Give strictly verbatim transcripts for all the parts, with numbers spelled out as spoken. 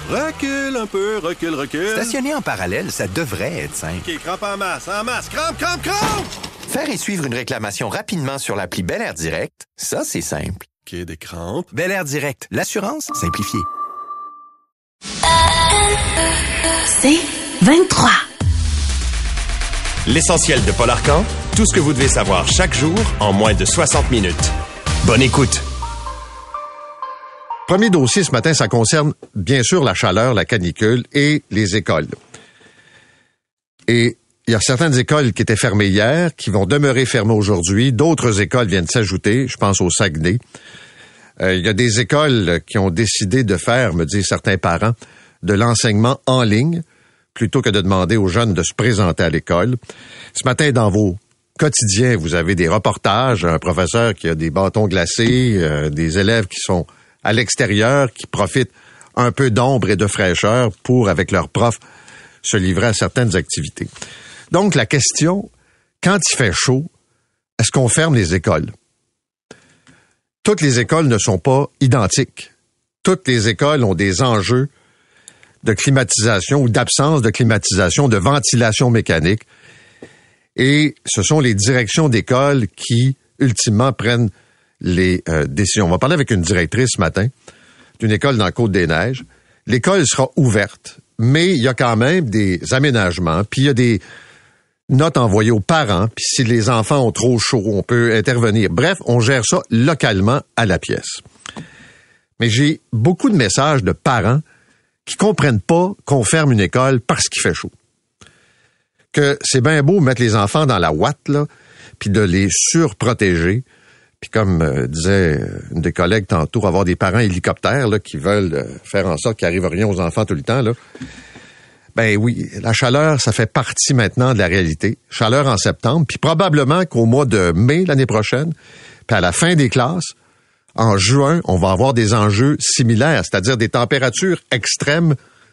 Recule un peu, recule, recule. Stationner en parallèle, ça devrait être simple. OK, crampe en masse, en masse, crampe, crampe, crampe! Faire et suivre une réclamation rapidement sur l'appli Bel Air Direct, ça, c'est simple. OK, des crampes. Bel Air Direct, l'assurance simplifiée. C'est vingt-trois. L'essentiel de Paul Arcand, tout ce que vous devez savoir chaque jour en moins de soixante minutes. Bonne écoute. Premier dossier ce matin, ça concerne bien sûr la chaleur, la canicule et les écoles. Et il y a certaines écoles qui étaient fermées hier, qui vont demeurer fermées aujourd'hui. D'autres écoles viennent s'ajouter, je pense au Saguenay. Euh, il y a des écoles qui ont décidé de faire, me disent certains parents, de l'enseignement en ligne, plutôt que de demander aux jeunes de se présenter à l'école. Ce matin, dans vos quotidiens, vous avez des reportages, un professeur qui a des bâtons glacés, euh, des élèves qui sont à l'extérieur, qui profitent un peu d'ombre et de fraîcheur pour, avec leurs profs, se livrer à certaines activités. Donc, la question, quand il fait chaud, est-ce qu'on ferme les écoles? Toutes les écoles ne sont pas identiques. Toutes les écoles ont des enjeux de climatisation ou d'absence de climatisation, de ventilation mécanique. Et ce sont les directions d'école qui, ultimement, prennent les euh, décisions. On va parler avec une directrice ce matin d'une école dans la Côte-des-Neiges. L'école sera ouverte, mais il y a quand même des aménagements, puis il y a des notes envoyées aux parents, puis si les enfants ont trop chaud, on peut intervenir. Bref, on gère ça localement à la pièce. Mais j'ai beaucoup de messages de parents qui comprennent pas qu'on ferme une école parce qu'il fait chaud. Que c'est bien beau mettre les enfants dans la ouate, là, puis de les surprotéger. Puis comme euh, disait une des collègues tantôt, avoir des parents hélicoptères là, qui veulent euh, faire en sorte qu'il n'arrive rien aux enfants tout le temps. Là. Ben oui, la chaleur, ça fait partie maintenant de la réalité. Chaleur en septembre, puis probablement qu'au mois de mai l'année prochaine, puis à la fin des classes, en juin, on va avoir des enjeux similaires, c'est-à-dire des températures extrêmes.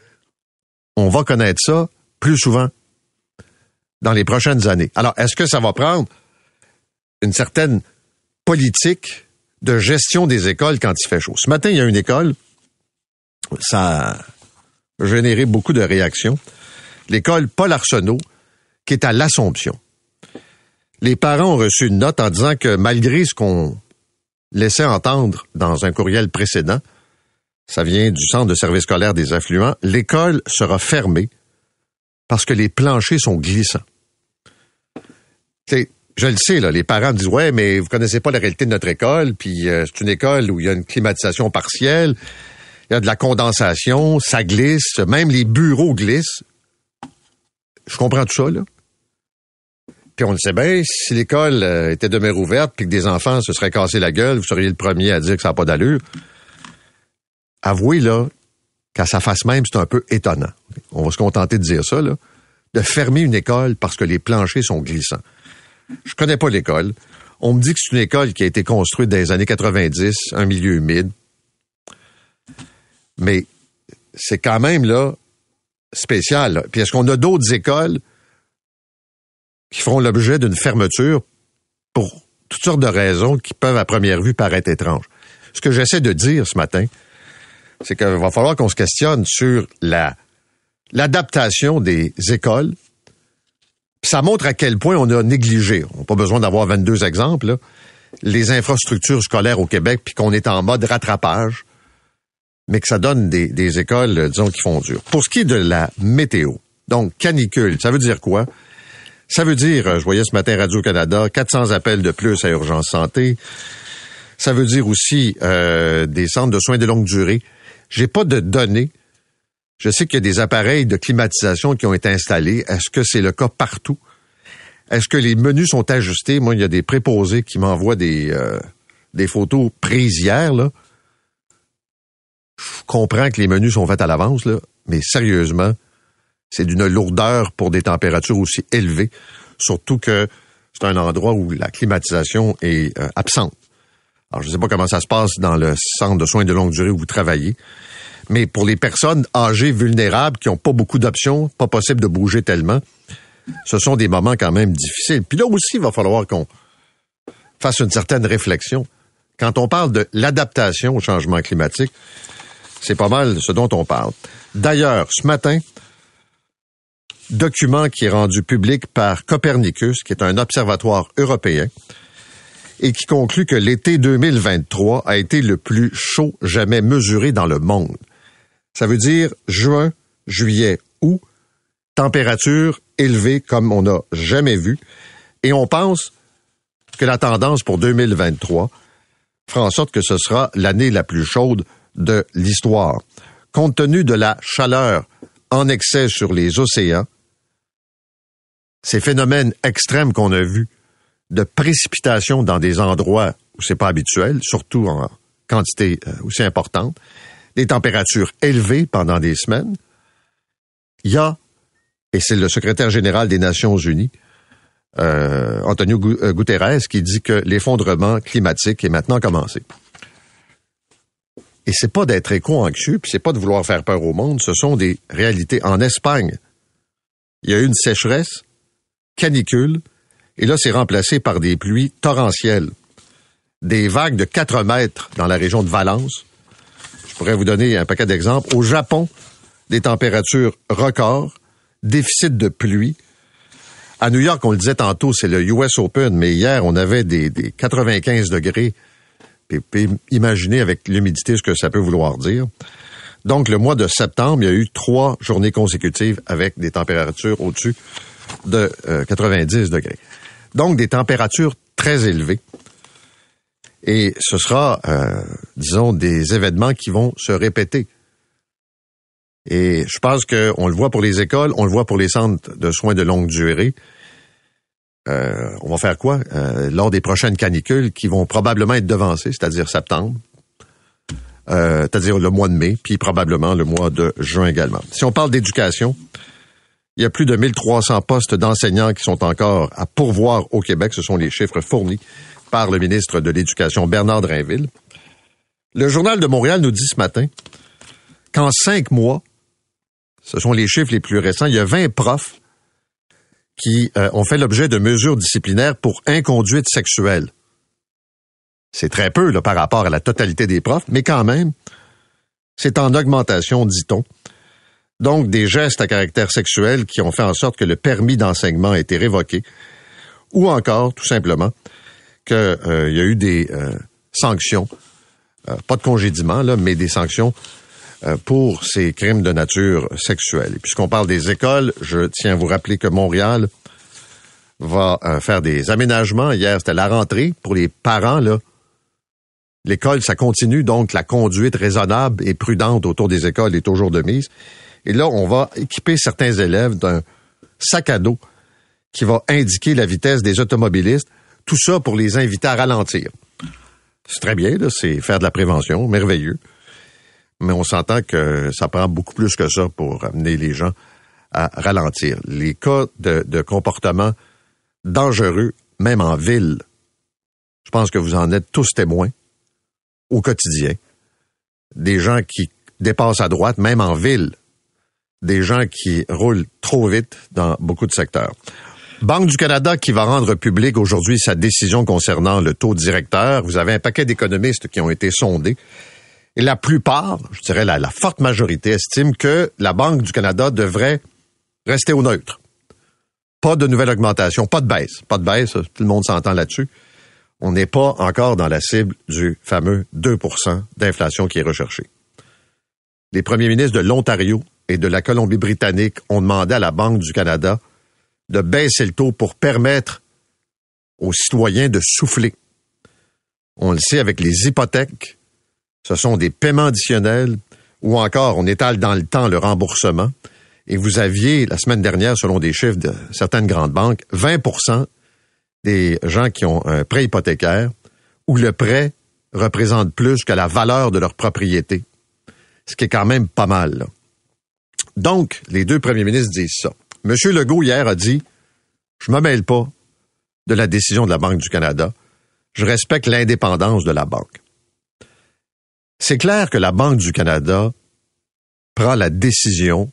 On va connaître ça plus souvent dans les prochaines années. Alors, est-ce que ça va prendre une certaine politique de gestion des écoles quand il fait chaud? Ce matin, il y a une école, ça a généré beaucoup de réactions. L'école Paul Arsenault, qui est à l'Assomption. Les parents ont reçu une note en disant que malgré ce qu'on laissait entendre dans un courriel précédent, ça vient du Centre de service scolaire des affluents, l'école sera fermée parce que les planchers sont glissants. C'est Je le sais, là, les parents me disent « Ouais, mais vous connaissez pas la réalité de notre école, puis euh, c'est une école où il y a une climatisation partielle, il y a de la condensation, ça glisse, même les bureaux glissent. » Je comprends tout ça, là. Puis on le sait bien, si l'école euh, était demeurée ouverte puis que des enfants se seraient cassés la gueule, vous seriez le premier à dire que ça n'a pas d'allure. Avouez, là, qu'à sa face même, c'est un peu étonnant. On va se contenter de dire ça, là. De fermer une école parce que les planchers sont glissants. Je connais pas l'école. On me dit que c'est une école qui a été construite dans les années quatre-vingt-dix, un milieu humide. Mais c'est quand même, là, spécial. Là. Puis est-ce qu'on a d'autres écoles qui feront l'objet d'une fermeture pour toutes sortes de raisons qui peuvent, à première vue, paraître étranges? Ce que j'essaie de dire ce matin, c'est qu'il va falloir qu'on se questionne sur la, l'adaptation des écoles. Ça montre à quel point on a négligé, on n'a pas besoin d'avoir vingt-deux exemples, là, les infrastructures scolaires au Québec, puis qu'on est en mode rattrapage, mais que ça donne des, des écoles, disons, qui font dur. Pour ce qui est de la météo, donc canicule, ça veut dire quoi? Ça veut dire, je voyais ce matin Radio-Canada, quatre cents appels de plus à Urgence Santé. Ça veut dire aussi euh, des centres de soins de longue durée. J'ai pas de données. Je sais qu'il y a des appareils de climatisation qui ont été installés. Est-ce que c'est le cas partout? Est-ce que les menus sont ajustés? Moi, il y a des préposés qui m'envoient des, euh, des photos prises hier, là. Je comprends que les menus sont faits à l'avance, là, mais sérieusement, c'est d'une lourdeur pour des températures aussi élevées, surtout que c'est un endroit où la climatisation est euh, absente. Alors, je ne sais pas comment ça se passe dans le centre de soins de longue durée où vous travaillez, mais pour les personnes âgées vulnérables qui n'ont pas beaucoup d'options, pas possible de bouger tellement, ce sont des moments quand même difficiles. Puis là aussi, il va falloir qu'on fasse une certaine réflexion. Quand on parle de l'adaptation au changement climatique, C'est pas mal ce dont on parle. D'ailleurs, ce matin, document qui est rendu public par Copernicus, qui est un observatoire européen, et qui conclut que l'été deux mille vingt-trois a été le plus chaud jamais mesuré dans le monde. Ça veut dire juin, juillet, août, température élevée comme on n'a jamais vu. Et on pense que la tendance pour deux mille vingt-trois fera en sorte que ce sera l'année la plus chaude de l'histoire. Compte tenu de la chaleur en excès sur les océans, ces phénomènes extrêmes qu'on a vus de précipitations dans des endroits où c'est pas habituel, surtout en quantité aussi importante, des températures élevées pendant des semaines, il y a, et c'est le secrétaire général des Nations Unies, euh, Antonio Guterres, qui dit que l'effondrement climatique est maintenant commencé. Et c'est pas d'être éco-anxieux, puis c'est pas de vouloir faire peur au monde, ce sont des réalités. En Espagne, il y a eu une sécheresse, canicule, et là, c'est remplacé par des pluies torrentielles. Des vagues de quatre mètres dans la région de Valence. Je pourrais vous donner un paquet d'exemples. Au Japon, des températures records, déficit de pluie. À New York, on le disait tantôt, c'est le U S Open, mais hier, on avait des, des quatre-vingt-quinze degrés. Puis, puis imaginez avec l'humidité ce que ça peut vouloir dire. Donc, le mois de septembre, il y a eu trois journées consécutives avec des températures au-dessus de euh, quatre-vingt-dix degrés. Donc, des températures très élevées. Et ce sera, euh, disons, des événements qui vont se répéter. Et je pense qu'on le voit pour les écoles, on le voit pour les centres de soins de longue durée. Euh, on va faire quoi? Euh, lors des prochaines canicules qui vont probablement être devancées, c'est-à-dire septembre, euh, c'est-à-dire le mois de mai, puis probablement le mois de juin également. Si on parle d'éducation, il y a plus de mille trois cents postes d'enseignants qui sont encore à pourvoir au Québec. Ce sont les chiffres fournis par le ministre de l'Éducation, Bernard Drinville. Le Journal de Montréal nous dit ce matin qu'en cinq mois, ce sont les chiffres les plus récents, il y a vingt profs qui euh, ont fait l'objet de mesures disciplinaires pour inconduite sexuelle. C'est très peu là, par rapport à la totalité des profs, mais quand même, c'est en augmentation, dit-on. Donc, des gestes à caractère sexuel qui ont fait en sorte que le permis d'enseignement a été révoqué, ou encore, tout simplement, qu'il euh, y a eu des euh, sanctions, euh, pas de congédiement, là, mais des sanctions euh, pour ces crimes de nature sexuelle. Et puisqu'on parle des écoles, je tiens à vous rappeler que Montréal va euh, faire des aménagements. Hier, c'était la rentrée pour les parents, là. L'école, ça continue, donc la conduite raisonnable et prudente autour des écoles est toujours de mise. Et là, on va équiper certains élèves d'un sac à dos qui va indiquer la vitesse des automobilistes. Tout ça pour les inviter à ralentir. C'est très bien, là, c'est faire de la prévention, merveilleux. Mais on s'entend que ça prend beaucoup plus que ça pour amener les gens à ralentir. Les cas de, de comportement dangereux, même en ville, je pense que vous en êtes tous témoins au quotidien. Des gens qui dépassent à droite, même en ville. Des gens qui roulent trop vite dans beaucoup de secteurs. Banque du Canada qui va rendre public aujourd'hui sa décision concernant le taux directeur. Vous avez un paquet d'économistes qui ont été sondés. Et la plupart, je dirais la, la forte majorité, estiment que la Banque du Canada devrait rester au neutre. Pas de nouvelle augmentation, pas de baisse. Pas de baisse, tout le monde s'entend là-dessus. On n'est pas encore dans la cible du fameux deux pour cent d'inflation qui est recherchée. Les premiers ministres de l'Ontario et de la Colombie-Britannique ont demandé à la Banque du Canada de baisser le taux pour permettre aux citoyens de souffler. On le sait avec les hypothèques, ce sont des paiements additionnels ou encore on étale dans le temps le remboursement. Et vous aviez, la semaine dernière, selon des chiffres de certaines grandes banques, vingt pour cent des gens qui ont un prêt hypothécaire où le prêt représente plus que la valeur de leur propriété. Ce qui est quand même pas mal, là. Donc, les deux premiers ministres disent ça. M. Legault, hier, a dit « Je me mêle pas de la décision de la Banque du Canada. Je respecte l'indépendance de la Banque. » C'est clair que la Banque du Canada prend la décision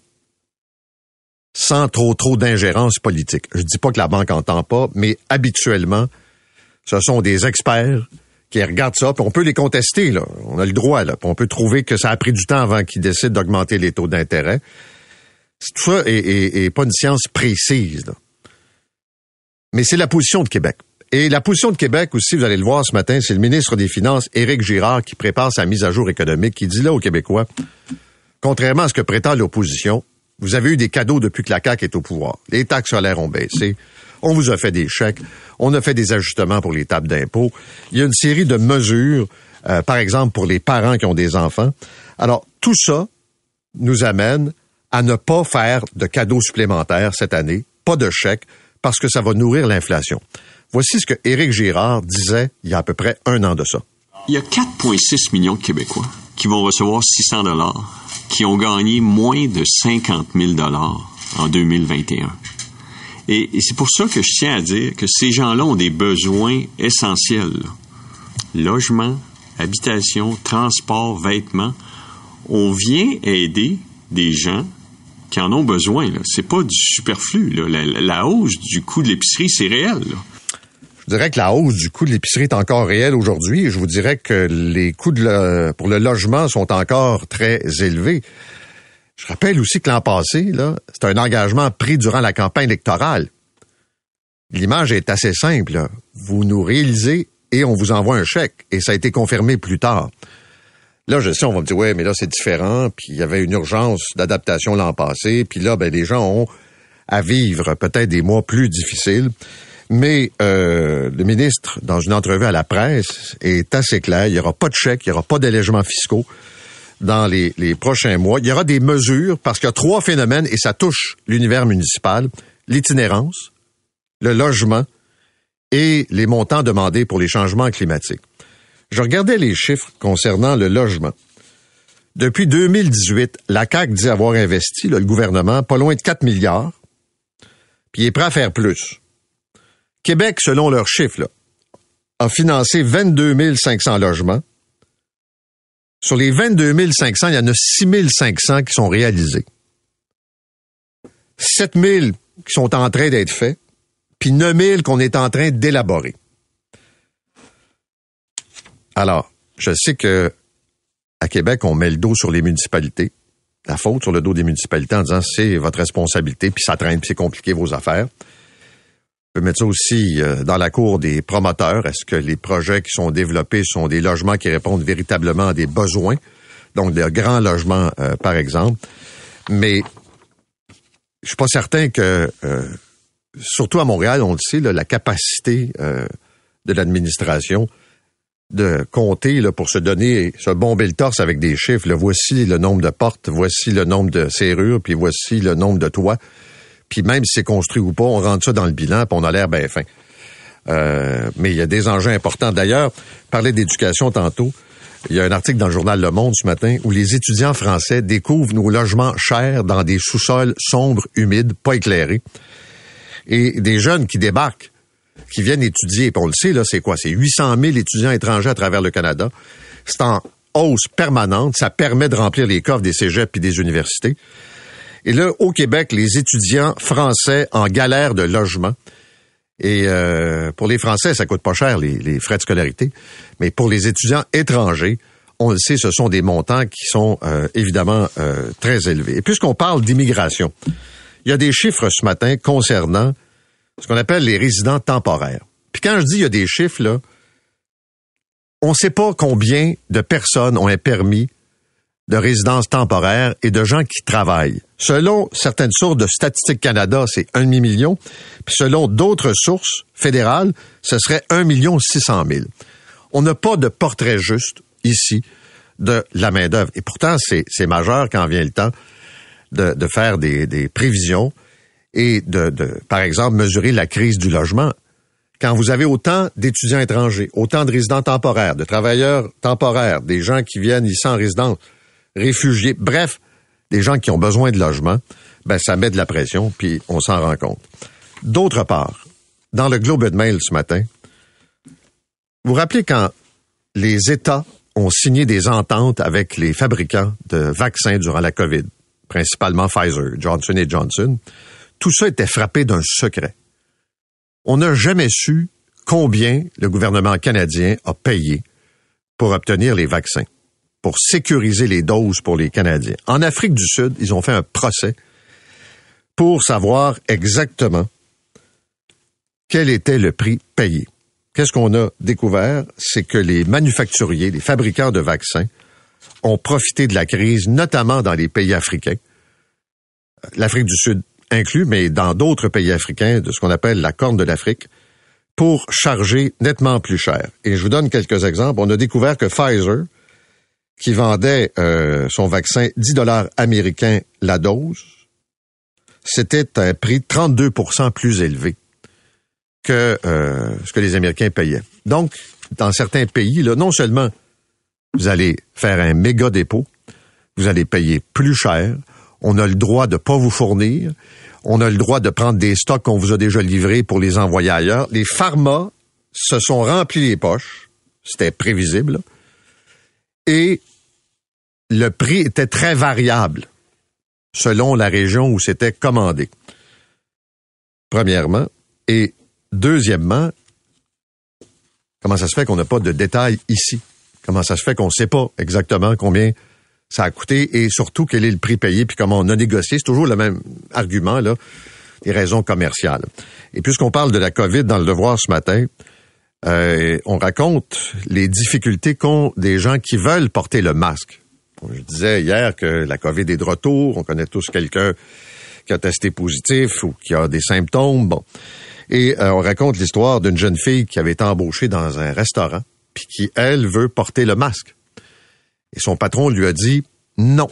sans trop, trop d'ingérence politique. Je dis pas que la Banque entend pas, mais habituellement, ce sont des experts qui regardent ça, puis on peut les contester, là. On a le droit, là. Puis on peut trouver que ça a pris du temps avant qu'ils décident d'augmenter les taux d'intérêt. Tout ça est, est, est pas une science précise, là. Mais c'est la position de Québec. Et la position de Québec aussi, vous allez le voir ce matin, c'est le ministre des Finances, Éric Girard, qui prépare sa mise à jour économique, qui dit là aux Québécois, contrairement à ce que prétend l'opposition, vous avez eu des cadeaux depuis que la C A Q est au pouvoir. Les taxes solaires ont baissé. On vous a fait des chèques. On a fait des ajustements pour les tables d'impôt. Il y a une série de mesures, euh, par exemple, pour les parents qui ont des enfants. Alors, tout ça nous amène à ne pas faire de cadeaux supplémentaires cette année, pas de chèques, parce que ça va nourrir l'inflation. Voici ce que Éric Girard disait il y a à peu près un an de ça. Il y a quatre virgule six millions de Québécois qui vont recevoir six cents dollars, qui ont gagné moins de cinquante mille dollars en deux mille vingt et un. Et, et c'est pour ça que je tiens à dire que ces gens-là ont des besoins essentiels. Logement, habitation, transport, vêtements. On vient aider des gens qui en ont besoin. Là. C'est pas du superflu. Là. La, la hausse du coût de l'épicerie, c'est réel. Là. Je dirais que la hausse du coût de l'épicerie est encore réelle aujourd'hui. Je vous dirais que les coûts de le, pour le logement sont encore très élevés. Je rappelle aussi que l'an passé, là, c'est un engagement pris durant la campagne électorale. L'image est assez simple. Là. Vous nous réalisez et on vous envoie un chèque. Et ça a été confirmé plus tard. Là, je sais, on va me dire, ouais, mais là, c'est différent. Puis il y avait une urgence d'adaptation l'an passé. Puis là, ben, les gens ont à vivre peut-être des mois plus difficiles. Mais euh, le ministre, dans une entrevue à la presse, est assez clair. Il n'y aura pas de chèque, il n'y aura pas d'allègements fiscaux dans les, les prochains mois. Il y aura des mesures parce qu'il y a trois phénomènes et ça touche l'univers municipal. L'itinérance, le logement et les montants demandés pour les changements climatiques. Je regardais les chiffres concernant le logement. Depuis deux mille dix-huit, la C A Q dit avoir investi, là, le gouvernement, pas loin de quatre milliards, puis il est prêt à faire plus. Québec, selon leurs chiffres, là, a financé vingt-deux mille cinq cents logements. Sur les vingt-deux mille cinq cents, il y en a six mille cinq cents qui sont réalisés. sept mille qui sont en train d'être faits, puis neuf mille qu'on est en train d'élaborer. Alors, je sais que à Québec, on met le dos sur les municipalités, la faute sur le dos des municipalités en disant c'est votre responsabilité, puis ça traîne, puis c'est compliqué vos affaires. On peut mettre ça aussi euh, dans la cour des promoteurs. Est-ce que les projets qui sont développés sont des logements qui répondent véritablement à des besoins? Donc, des grands logements, euh, par exemple. Mais je suis pas certain que, euh, surtout à Montréal, on le sait, là, la capacité euh, de l'administration de compter là, pour se donner, se bomber le torse avec des chiffres. Là, voici le nombre de portes, voici le nombre de serrures, puis voici le nombre de toits. Puis même si c'est construit ou pas, on rentre ça dans le bilan, puis on a l'air bien fin. Euh, mais il y a des enjeux importants. D'ailleurs, parler d'éducation tantôt, il y a un article dans le journal Le Monde ce matin où les étudiants français découvrent nos logements chers dans des sous-sols sombres, humides, pas éclairés. Et des jeunes qui débarquent, qui viennent étudier, puis on le sait, là, c'est quoi? C'est huit cent mille étudiants étrangers à travers le Canada. C'est en hausse permanente. Ça permet de remplir les coffres des cégeps et des universités. Et là, au Québec, les étudiants français en galère de logement. Et euh, pour les Français, ça coûte pas cher, les, les frais de scolarité. Mais pour les étudiants étrangers, on le sait, ce sont des montants qui sont euh, évidemment euh, très élevés. Et puisqu'on parle d'immigration, il y a des chiffres ce matin concernant ce qu'on appelle les résidents temporaires. Puis quand je dis il y a des chiffres, là, on ne sait pas combien de personnes ont un permis de résidence temporaire et de gens qui travaillent. Selon certaines sources de Statistique Canada, c'est un demi-million. Puis selon d'autres sources fédérales, ce serait un million six cent mille. On n'a pas de portrait juste ici de la main-d'œuvre. Et pourtant, c'est, c'est majeur quand vient le temps de, de faire des, des prévisions et de, de, par exemple, mesurer la crise du logement. Quand vous avez autant d'étudiants étrangers, autant de résidents temporaires, de travailleurs temporaires, des gens qui viennent ici en résidence, réfugiés, bref, des gens qui ont besoin de logement, ben ça met de la pression, puis on s'en rend compte. D'autre part, dans le Globe and Mail ce matin, vous vous rappelez quand les États ont signé des ententes avec les fabricants de vaccins durant la COVID, principalement Pfizer, Johnson and Johnson, tout ça était frappé d'un secret. On n'a jamais su combien le gouvernement canadien a payé pour obtenir les vaccins, pour sécuriser les doses pour les Canadiens. En Afrique du Sud, ils ont fait un procès pour savoir exactement quel était le prix payé. Qu'est-ce qu'on a découvert? C'est que les manufacturiers, les fabricants de vaccins, ont profité de la crise, notamment dans les pays africains, l'Afrique du Sud inclus, mais dans d'autres pays africains, de ce qu'on appelle la Corne de l'Afrique, pour charger nettement plus cher. Et je vous donne quelques exemples. On a découvert que Pfizer, qui vendait euh, son vaccin dix dollars américains la dose, c'était un prix trente-deux pour cent plus élevé que euh, ce que les Américains payaient. Donc, dans certains pays, là, non seulement vous allez faire un méga dépôt, vous allez payer plus cher, on a le droit de pas vous fournir, on a le droit de prendre des stocks qu'on vous a déjà livrés pour les envoyer ailleurs. Les pharmas se sont remplis les poches, c'était prévisible, là. Et le prix était très variable selon la région où c'était commandé. Premièrement. Et deuxièmement, comment ça se fait qu'on n'a pas de détails ici? Comment ça se fait qu'on ne sait pas exactement combien ça a coûté et surtout quel est le prix payé puis comment on a négocié? C'est toujours le même argument, là, des raisons commerciales. Et puisqu'on parle de la COVID dans le Devoir ce matin, euh, on raconte les difficultés qu'ont des gens qui veulent porter le masque. Je disais hier que la COVID est de retour, on connaît tous quelqu'un qui a testé positif ou qui a des symptômes, bon. Et euh, on raconte l'histoire d'une jeune fille qui avait été embauchée dans un restaurant puis qui, elle, veut porter le masque. Et son patron lui a dit non.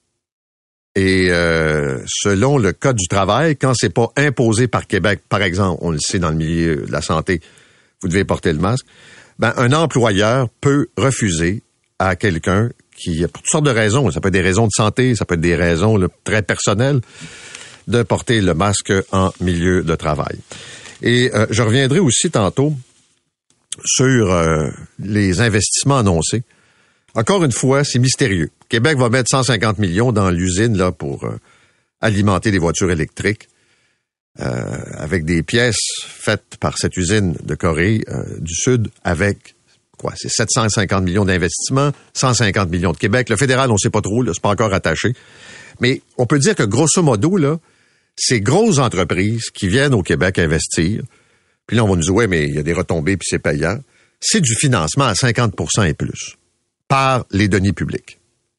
Et euh, selon le Code du travail, quand c'est pas imposé par Québec, par exemple, on le sait dans le milieu de la santé, vous devez porter le masque, ben un employeur peut refuser à quelqu'un qui, pour toutes sortes de raisons, ça peut être des raisons de santé, ça peut être des raisons là, très personnelles, de porter le masque en milieu de travail. Et euh, je reviendrai aussi tantôt sur euh, les investissements annoncés. Encore une fois, c'est mystérieux. Québec va mettre cent cinquante millions dans l'usine là pour euh, alimenter les voitures électriques euh, avec des pièces faites par cette usine de Corée euh, du Sud avec quoi, c'est sept cent cinquante millions d'investissements, cent cinquante millions de Québec. Le fédéral, on ne sait pas trop, là, c'est pas encore attaché. Mais on peut dire que grosso modo, là, ces grosses entreprises qui viennent au Québec investir, puis là, on va nous dire, ouais, mais il y a des retombées puis c'est payant. C'est du financement à cinquante pour cent et plus par les deniers publics.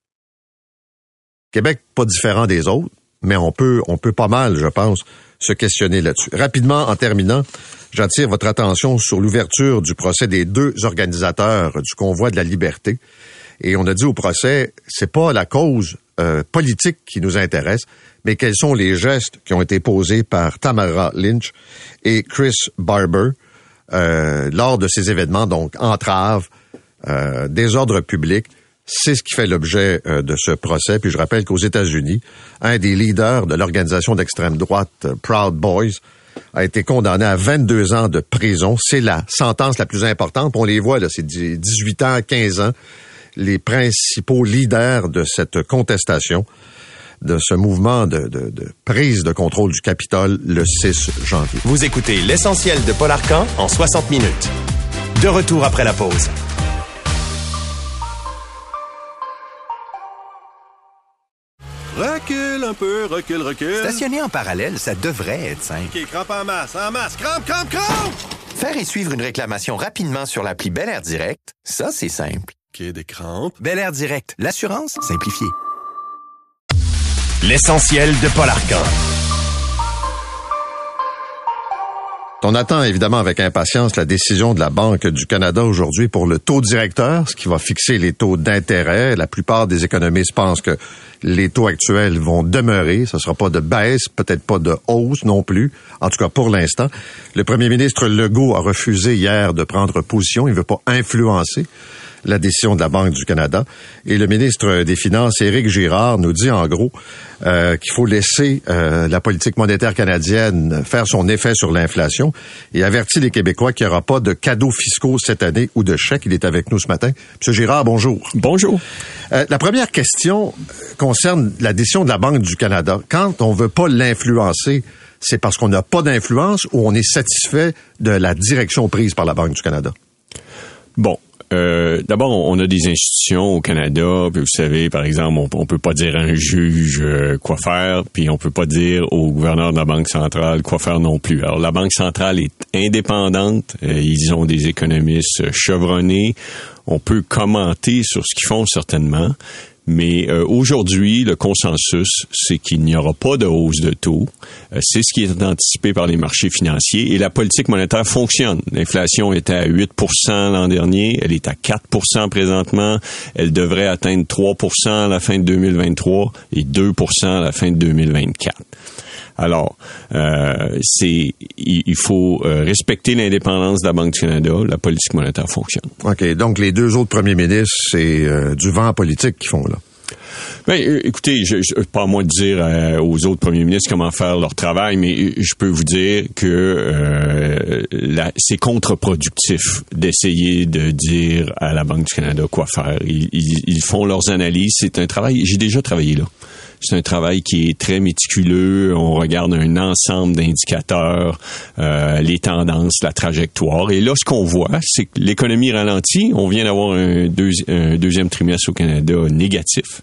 Québec, pas différent des autres, mais on peut, on peut pas mal, je pense, se questionner là-dessus. Rapidement, en terminant, j'attire votre attention sur l'ouverture du procès des deux organisateurs du Convoi de la Liberté. Et on a dit au procès, c'est pas la cause euh, politique qui nous intéresse, mais quels sont les gestes qui ont été posés par Tamara Lynch et Chris Barber euh, lors de ces événements, donc entrave, euh, désordre public. C'est ce qui fait l'objet euh, de ce procès. Puis je rappelle qu'aux États-Unis, un des leaders de l'organisation d'extrême droite, euh, Proud Boys, a été condamné à vingt-deux ans de prison. C'est la sentence la plus importante. On les voit, là, c'est dix-huit ans, quinze ans. Les principaux leaders de cette contestation, de ce mouvement de, de, de prise de contrôle du Capitole le six janvier. Vous écoutez l'essentiel de Paul Arcan en soixante minutes. De retour après la pause. Recule un peu, recule, recule. Stationner en parallèle, ça devrait être simple. OK, crampe en masse, en masse, crampe, crampe, crampe! Faire et suivre une réclamation rapidement sur l'appli Bel Air Direct, ça, c'est simple. OK, des crampes. Bel Air Direct, l'assurance simplifiée. L'essentiel de Paul Arcan. On attend évidemment avec impatience la décision de la Banque du Canada aujourd'hui pour le taux directeur, ce qui va fixer les taux d'intérêt. La plupart des économistes pensent que les taux actuels vont demeurer. Ce ne sera pas de baisse, peut-être pas de hausse non plus. En tout cas, pour l'instant. Le premier ministre Legault a refusé hier de prendre position. Il ne veut pas influencer la décision de la Banque du Canada. Et le ministre des Finances, Éric Girard, nous dit en gros euh, qu'il faut laisser euh, la politique monétaire canadienne faire son effet sur l'inflation et avertit les Québécois qu'il n'y aura pas de cadeaux fiscaux cette année ou de chèques. Il est avec nous ce matin. Monsieur Girard, bonjour. Bonjour. Euh, la première question concerne la décision de la Banque du Canada. Quand on veut pas l'influencer, c'est parce qu'on n'a pas d'influence ou on est satisfait de la direction prise par la Banque du Canada? Bon. Euh, d'abord, on a des institutions au Canada, puis vous savez, par exemple, on, on peut pas dire à un juge euh, quoi faire, puis on peut pas dire au gouverneur de la Banque centrale quoi faire non plus. Alors, la Banque centrale est indépendante, euh, ils ont des économistes chevronnés, on peut commenter sur ce qu'ils font certainement, mais euh, aujourd'hui, le consensus, c'est qu'il n'y aura pas de hausse de taux. Euh, c'est ce qui est anticipé par les marchés financiers et la politique monétaire fonctionne. L'inflation était à huit pour cent l'an dernier, elle est à quatre pour cent présentement. Elle devrait atteindre trois pour cent à la fin de deux mille vingt-trois et deux pour cent à la fin de deux mille vingt-quatre. Alors, euh, c'est il faut euh, respecter l'indépendance de la Banque du Canada. La politique monétaire fonctionne. OK. Donc, les deux autres premiers ministres, c'est euh, du vent politique qu'ils font, là. Ben, euh, écoutez, je, je, pas à moi de dire euh, aux autres premiers ministres comment faire leur travail, mais je peux vous dire que euh, la, c'est contre-productif d'essayer de dire à la Banque du Canada quoi faire. Ils, ils, ils font leurs analyses. C'est un travail. J'ai déjà travaillé là. C'est un travail qui est très méticuleux. On regarde un ensemble d'indicateurs, euh, les tendances, la trajectoire. Et là, ce qu'on voit, c'est que l'économie ralentit. On vient d'avoir un, deuxi- un deuxième trimestre au Canada négatif.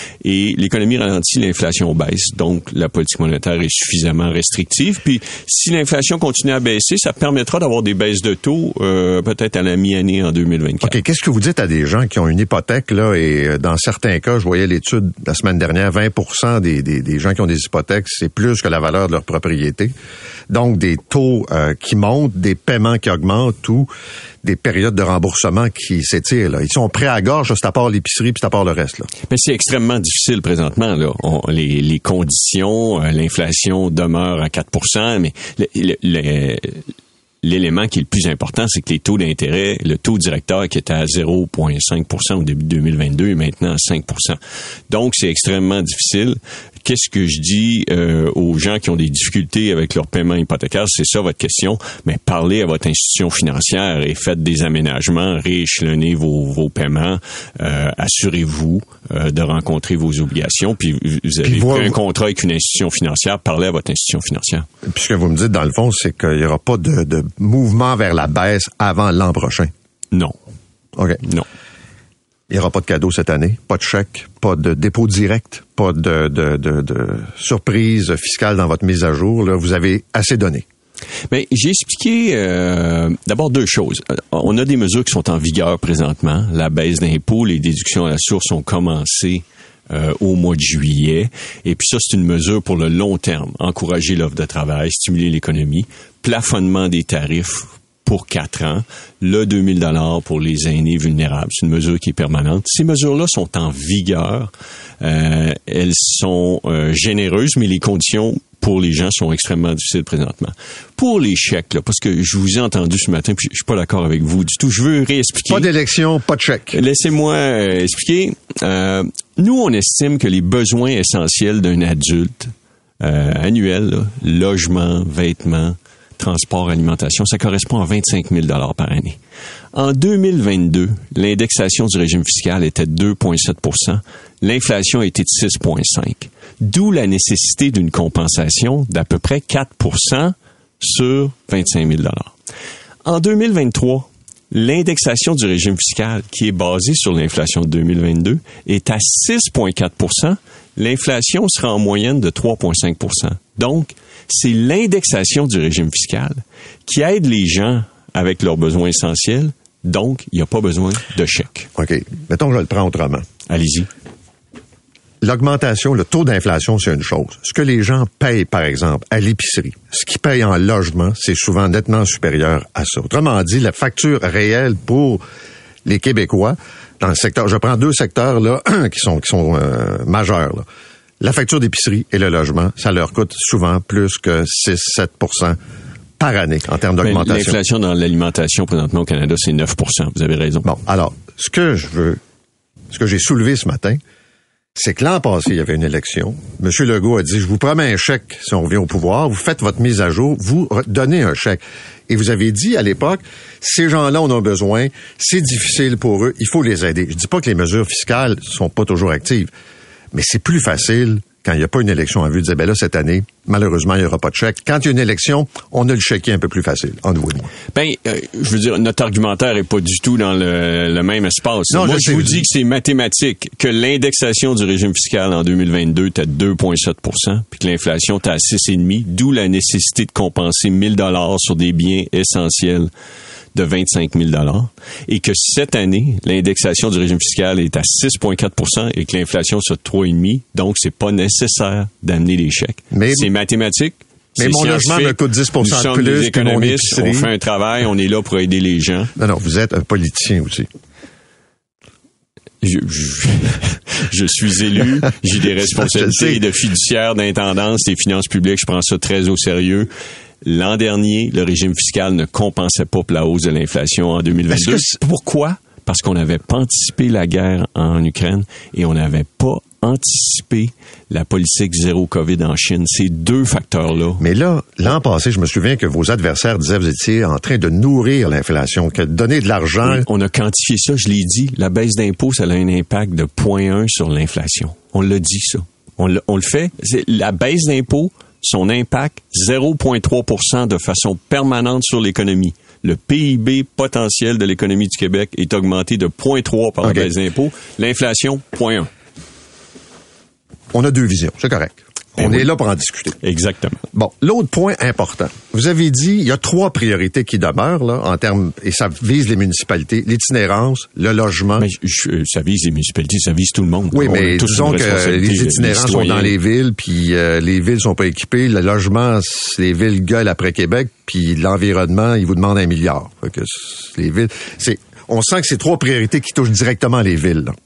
Et l'économie ralentit, l'inflation baisse. Donc, la politique monétaire est suffisamment restrictive. Puis, si l'inflation continue à baisser, ça permettra d'avoir des baisses de taux euh, peut-être à la mi-année en deux mille vingt-quatre. OK. Qu'est-ce que vous dites à des gens qui ont une hypothèque, là, et dans certains cas, je voyais l'étude la semaine dernière, vingt pour cent Des, des, des gens qui ont des hypothèques, c'est plus que la valeur de leur propriété. Donc, des taux euh, qui montent, des paiements qui augmentent ou des périodes de remboursement qui s'étirent. Là. Ils sont prêts à la gorge, c'est à part l'épicerie puis c'est à part le reste. Là. Mais c'est extrêmement difficile présentement. Là. On, les, les conditions, euh, l'inflation demeure à quatre pour cent, mais le, le, le, l'élément qui est le plus important, c'est que les taux d'intérêt, le taux directeur qui était à zéro virgule cinq pour cent au début de deux mille vingt-deux est maintenant à cinq pour cent. Donc, c'est extrêmement difficile. Qu'est-ce que je dis euh, aux gens qui ont des difficultés avec leur paiement hypothécaire? C'est ça votre question. Mais parlez à votre institution financière et faites des aménagements, rééchelonnez vos, vos paiements, euh, assurez-vous euh, de rencontrer vos obligations. Puis vous avez pris un contrat avec une institution financière, parlez à votre institution financière. Puis ce que vous me dites, dans le fond, c'est qu'il n'y aura pas de, de mouvement vers la baisse avant l'an prochain. Non. OK. Non. Il n'y aura pas de cadeau cette année, pas de chèque, pas de dépôt direct, pas de, de, de, de surprise fiscale dans votre mise à jour. Là, vous avez assez donné. Bien, j'ai expliqué euh, d'abord deux choses. On a des mesures qui sont en vigueur présentement. La baisse d'impôts, les déductions à la source ont commencé euh, au mois de juillet. Et puis ça, c'est une mesure pour le long terme. Encourager l'offre de travail, stimuler l'économie, plafonnement des tarifs pour quatre ans, le deux mille dollars pour les aînés vulnérables. C'est une mesure qui est permanente. Ces mesures-là sont en vigueur. Euh, elles sont euh, généreuses, mais les conditions pour les gens sont extrêmement difficiles présentement. Pour les chèques, là, parce que je vous ai entendu ce matin, puis je suis pas d'accord avec vous du tout. Je veux réexpliquer. Pas d'élection, pas de chèque. Laissez-moi euh, expliquer. Euh, nous, on estime que les besoins essentiels d'un adulte euh, annuel, là, logement, vêtements, transport, alimentation, ça correspond à vingt-cinq mille dollars par année. En deux mille vingt-deux, l'indexation du régime fiscal était de deux virgule sept pour cent. L'inflation a été de six virgule cinq. D'où la nécessité d'une compensation d'à peu près quatre pour cent sur vingt-cinq mille dollars. En deux mille vingt-trois, l'indexation du régime fiscal, qui est basée sur l'inflation de deux mille vingt-deux, est à six virgule quatre pour cent. L'inflation sera en moyenne de trois virgule cinq pour cent. Donc, c'est l'indexation du régime fiscal qui aide les gens avec leurs besoins essentiels. Donc, il n'y a pas besoin de chèque. OK. Mettons que je le prends autrement. Allez-y. L'augmentation, le taux d'inflation, c'est une chose. Ce que les gens payent, par exemple, à l'épicerie, ce qu'ils payent en logement, c'est souvent nettement supérieur à ça. Autrement dit, la facture réelle pour les Québécois, dans le secteur, je prends deux secteurs là qui sont qui sont euh, majeurs. Là. La facture d'épicerie et le logement, ça leur coûte souvent plus que six à sept pour cent par année en termes d'augmentation. Mais l'inflation dans l'alimentation présentement au Canada, c'est neuf pour cent. Vous avez raison. Bon, alors, Ce que je veux, ce que j'ai soulevé ce matin, c'est que l'an passé, il y avait une élection. M. Legault a dit, je vous promets un chèque si on revient au pouvoir, vous faites votre mise à jour, vous donnez un chèque. Et vous avez dit à l'époque, ces gens-là en ont besoin, c'est difficile pour eux, il faut les aider. Je dis pas que les mesures fiscales sont pas toujours actives, mais c'est plus facile quand il n'y a pas une élection en vue de dire, ben là, cette année, malheureusement, il n'y aura pas de chèque. Quand il y a une élection, on a le chéquier un peu plus facile, entre vous et moi. Ben, euh, je veux dire, notre argumentaire est pas du tout dans le, le même espace. Non, moi, je, je vous dis que c'est mathématique, que l'indexation du régime fiscal en deux mille vingt-deux était à deux virgule sept pour cent, puis que l'inflation était à six virgule cinq pour cent, d'où la nécessité de compenser mille dollars sur des biens essentiels de vingt-cinq mille dollars, et que cette année, l'indexation du régime fiscal est à six virgule quatre pour cent et que l'inflation c'est trois virgule cinq pour cent, donc c'est pas nécessaire d'amener les chèques. Mais, c'est mathématique. Mais c'est mon logement me coûte dix pour cent de plus. Nous sommes des économistes, on fait un travail, on est là pour aider les gens. Non, non, vous êtes un politicien aussi. Je, je, je suis élu, j'ai des responsabilités de fiduciaire, d'intendance des finances publiques, je prends ça très au sérieux. L'an dernier, le régime fiscal ne compensait pas pour la hausse de l'inflation en deux mille vingt-deux. Pourquoi? Parce qu'on n'avait pas anticipé la guerre en Ukraine et on n'avait pas anticipé la politique zéro COVID en Chine. Ces deux facteurs-là. Mais là, l'an passé, je me souviens que vos adversaires disaient que vous étiez en train de nourrir l'inflation, que donner de l'argent... Oui, on a quantifié ça, je l'ai dit. La baisse d'impôts, ça a un impact de zéro virgule un sur l'inflation. On l'a dit, ça. On le, on le fait. C'est la baisse d'impôts, son impact, zéro virgule trois pour cent de façon permanente sur l'économie. Le P I B potentiel de l'économie du Québec est augmenté de zéro virgule trois par okay. la baisse d'impôts. L'inflation, zéro virgule un. On a deux visions, c'est correct. Ben On oui. est là pour en discuter. Exactement. Bon, l'autre point important. Vous avez dit, il y a trois priorités qui demeurent, là, en termes, et ça vise les municipalités, l'itinérance, le logement. Mais je, ça vise les municipalités, ça vise tout le monde. Oui, mais disons que les itinérants sont dans les villes, puis euh, les villes sont pas équipées. Le logement, les villes gueulent après Québec, puis l'environnement, ils vous demandent un milliard. Fait que les villes, c'est, on sent que c'est trois priorités qui touchent directement les villes, là.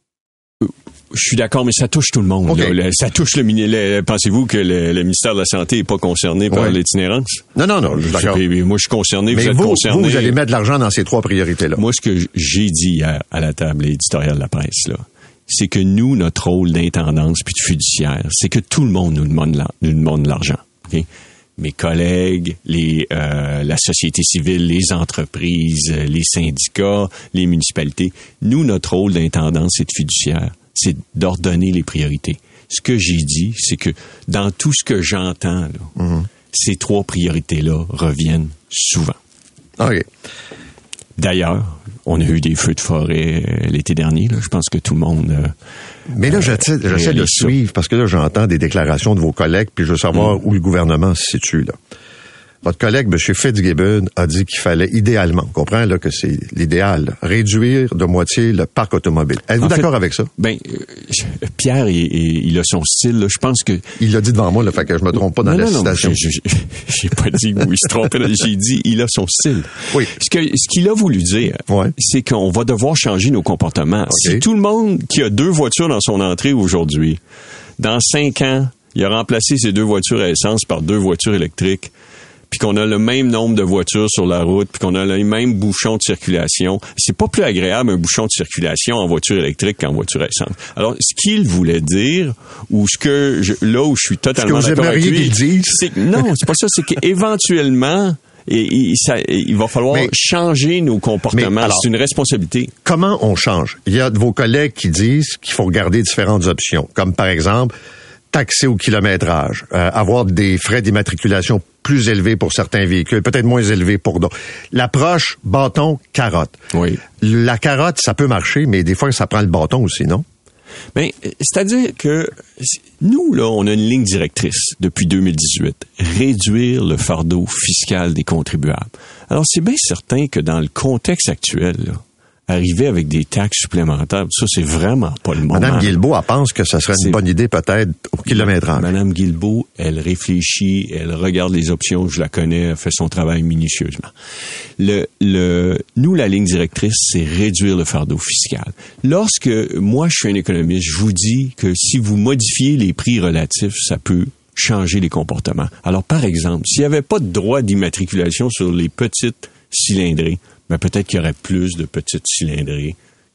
Je suis d'accord, mais ça touche tout le monde. Okay. Là. Ça touche le ministère. Pensez-vous que le, le ministère de la Santé n'est pas concerné par ouais. l'itinérance? Non, non, non, je suis d'accord. Moi, je suis concerné, mais vous êtes vous, concerné. Vous, vous allez mettre de l'argent dans ces trois priorités-là. Moi, ce que j'ai dit hier à la table éditoriale de la presse, là, c'est que nous, notre rôle d'intendance puis de fiduciaire, c'est que tout le monde nous demande, la, nous demande de l'argent. Okay? Mes collègues, les, euh, la société civile, les entreprises, les syndicats, les municipalités. Nous, notre rôle d'intendance et de fiduciaire, c'est d'ordonner les priorités. Ce que j'ai dit, c'est que dans tout ce que j'entends, là, mm-hmm. ces trois priorités-là reviennent souvent. OK. D'ailleurs, on a eu des feux de forêt euh, l'été dernier. Là. Je pense que tout le monde... Euh, Mais là, j'essaie, j'essaie de suivre, parce que là, j'entends des déclarations de vos collègues, puis je veux savoir mm. où le gouvernement se situe, là. Votre collègue, M. Fitzgibbon, a dit qu'il fallait idéalement, on comprend là que c'est l'idéal, réduire de moitié le parc automobile. Êtes-vous en d'accord fait, avec ça? Ben, euh, Pierre, il, il a son style. Là. Je pense que... Il l'a dit devant moi, là, fait que je me trompe pas dans non, la non, citation. Non, je, je, j'ai pas dit où il se trompait. J'ai dit il a son style. Oui. Ce, que, ce qu'il a voulu dire, ouais. c'est qu'on va devoir changer nos comportements. Okay. Si tout le monde qui a deux voitures dans son entrée aujourd'hui, dans cinq ans, il a remplacé ses deux voitures à essence par deux voitures électriques, puis qu'on a le même nombre de voitures sur la route, puis qu'on a le même bouchon de circulation. C'est pas plus agréable un bouchon de circulation en voiture électrique qu'en voiture à essence. Alors, ce qu'il voulait dire, ou ce que je, là où je suis totalement ce que vous d'accord avec lui, qu'il c'est que non, c'est pas ça, c'est qu'éventuellement, et, et, ça, et, il va falloir mais, changer nos comportements. Alors, c'est une responsabilité. Comment on change? Il y a de vos collègues qui disent qu'il faut regarder différentes options, comme par exemple taxer au kilométrage, euh, avoir des frais d'immatriculation plus élevés pour certains véhicules, peut-être moins élevés pour d'autres. L'approche bâton-carotte. Oui. La carotte, ça peut marcher, mais des fois, ça prend le bâton aussi, non? Ben, c'est-à-dire que nous, là, on a une ligne directrice depuis deux mille dix-huit. Réduire le fardeau fiscal des contribuables. Alors, c'est bien certain que dans le contexte actuel, là, arriver avec des taxes supplémentaires, ça, c'est vraiment pas le moment. Madame Guilbeault, elle pense que ça serait une c'est... bonne idée, peut-être, au kilométrage. Madame Guilbeault, elle réfléchit, elle regarde les options, je la connais, elle fait son travail minutieusement. Le, le, nous, la ligne directrice, c'est réduire le fardeau fiscal. Lorsque, moi, je suis un économiste, je vous dis que si vous modifiez les prix relatifs, ça peut changer les comportements. Alors, par exemple, s'il n'y avait pas de droit d'immatriculation sur les petites cylindrées, ben peut-être qu'il y aurait plus de petites cylindrées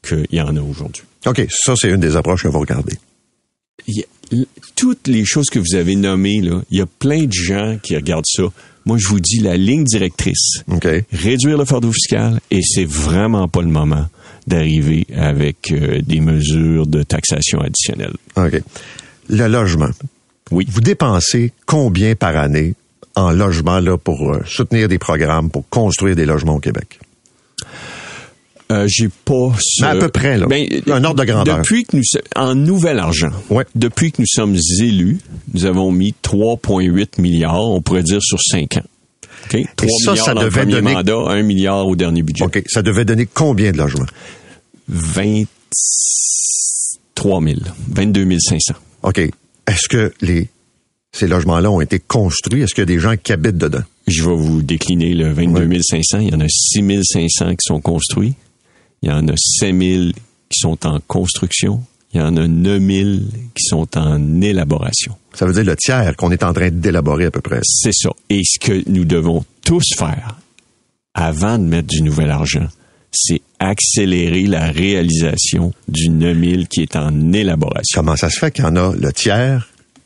qu'il y en a aujourd'hui. OK, ça, c'est une des approches que vous regardez. Il y a, toutes les choses que vous avez nommées, là, il y a plein de gens qui regardent ça. Moi, je vous dis la ligne directrice. Okay. Réduire le fardeau fiscal, et c'est vraiment pas le moment d'arriver avec euh, des mesures de taxation additionnelle. OK. Le logement. Oui. Vous dépensez combien par année en logement là, pour euh, soutenir des programmes, pour construire des logements au Québec? Euh, j'ai pas ce... Mais à peu près, là. Ben, un ordre de grandeur. Depuis que nous... En nouvel argent. Ouais. Depuis que nous sommes élus, nous avons mis trois virgule huit milliards, on pourrait dire, sur cinq ans. Okay? trois ça, milliards ça dans devait le premier donner... mandat, un milliard au dernier budget. OK. Ça devait donner combien de logements? vingt-trois mille. vingt-deux mille cinq cents. OK. Est-ce que les ces logements-là ont été construits? Est-ce qu'il y a des gens qui habitent dedans? Je vais vous décliner le vingt-deux mille cinq cents. Il y en a six mille cinq cents qui sont construits. Il y en a cinq mille qui sont en construction. Il y en a neuf mille qui sont en élaboration. Ça veut dire le tiers qu'on est en train d'élaborer à peu près. C'est ça. Et ce que nous devons tous faire avant de mettre du nouvel argent, c'est accélérer la réalisation du neuf mille qui est en élaboration. Comment ça se fait qu'il y en a le tiers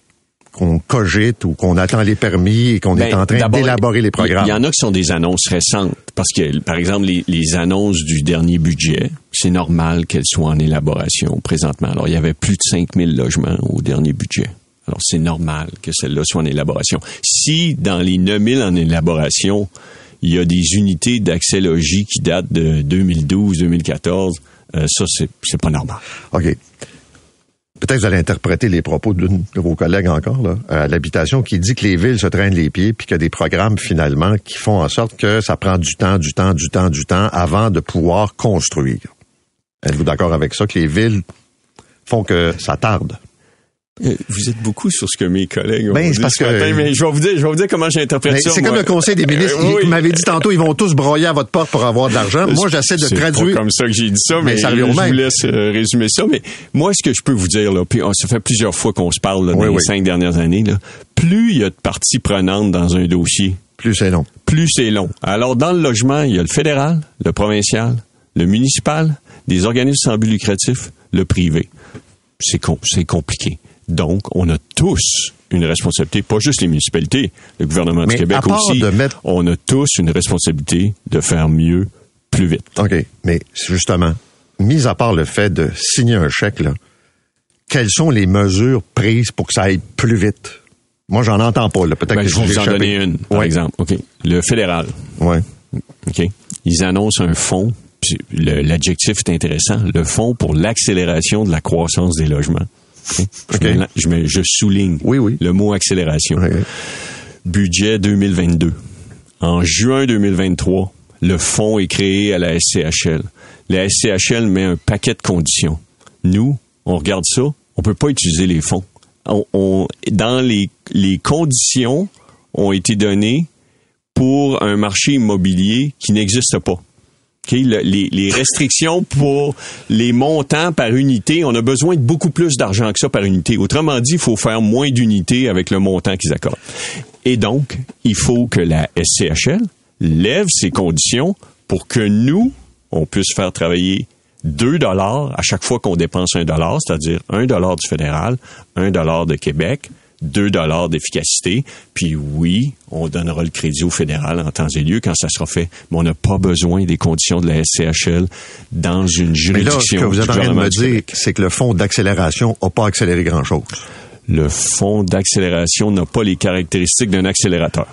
qu'on cogite ou qu'on attend les permis et qu'on ben, est en train d'élaborer les programmes? Il y en a qui sont des annonces récentes. Parce que, par exemple, les, les annonces du dernier budget, c'est normal qu'elles soient en élaboration présentement. Alors, il y avait plus de cinq mille logements au dernier budget. Alors, c'est normal que celles-là soient en élaboration. Si, dans les neuf mille en élaboration, il y a des unités d'accès logis qui datent de deux mille douze deux mille quatorze, euh, ça, c'est, c'est pas normal. OK. Peut-être que vous allez interpréter les propos d'une de vos collègues encore, là, à l'habitation, qui dit que les villes se traînent les pieds puis qu'il y a des programmes, finalement, qui font en sorte que ça prend du temps, du temps, du temps, du temps avant de pouvoir construire. Êtes-vous d'accord avec ça, que les villes font que ça tarde? Vous êtes beaucoup sur ce que mes collègues ont ben, dit c'est parce ce que... matin, mais je vais vous dire, je vais vous dire comment j'interprète ça. C'est moi. comme le Conseil des ministres. Euh, oui. Vous m'avez dit tantôt, ils vont tous broyer à votre porte pour avoir de l'argent. Moi, j'essaie de c'est traduire. C'est pas comme ça que j'ai dit ça, mais, mais ça je vous laisse euh, résumer ça. Mais moi, ce que je peux vous dire, là, puis oh, ça fait plusieurs fois qu'on se parle là, dans oui, les oui. cinq dernières années, là, plus il y a de parties prenantes dans un dossier, plus c'est long. Plus c'est long. Alors, dans le logement, il y a le fédéral, le provincial, le municipal, des organismes sans but lucratif, le privé. C'est, com- c'est compliqué. Donc, on a tous une responsabilité, pas juste les municipalités, le gouvernement du Mais Québec aussi. Mettre... On a tous une responsabilité de faire mieux, plus vite. OK. Mais justement, mis à part le fait de signer un chèque, là, quelles sont les mesures prises pour que ça aille plus vite? Moi, j'en entends pas. Là. Peut-être ben, que je vais vous en donner une, par ouais. exemple. OK. Le fédéral. Ouais. OK. Ils annoncent un fonds. Le, l'adjectif est intéressant. Le fonds pour l'accélération de la croissance des logements. Okay. Okay. Je, me, je, me, je souligne oui, oui. le mot accélération. Okay. Budget deux mille vingt-deux. En juin deux mille vingt-trois, le fonds est créé à la S C H L. La S C H L met un paquet de conditions. Nous, on regarde ça, on peut pas utiliser les fonds. On, on, dans les, les conditions ont été données pour un marché immobilier qui n'existe pas. Okay, le, les, les restrictions pour les montants par unité, on a besoin de beaucoup plus d'argent que ça par unité. Autrement dit, il faut faire moins d'unités avec le montant qu'ils accordent. Et donc, il faut que la S C H L lève ses conditions pour que nous, on puisse faire travailler deux dollars à chaque fois qu'on dépense un dollar, c'est-à-dire un dollar du fédéral, un dollar de Québec, deux dollars d'efficacité, puis oui, on donnera le crédit au fédéral en temps et lieu quand ça sera fait, mais on n'a pas besoin des conditions de la S C H L dans une juridiction. Mais là, ce que vous êtes en train de me dire, Québec. c'est que le fonds d'accélération n'a pas accéléré grand-chose. Le fonds d'accélération n'a pas les caractéristiques d'un accélérateur.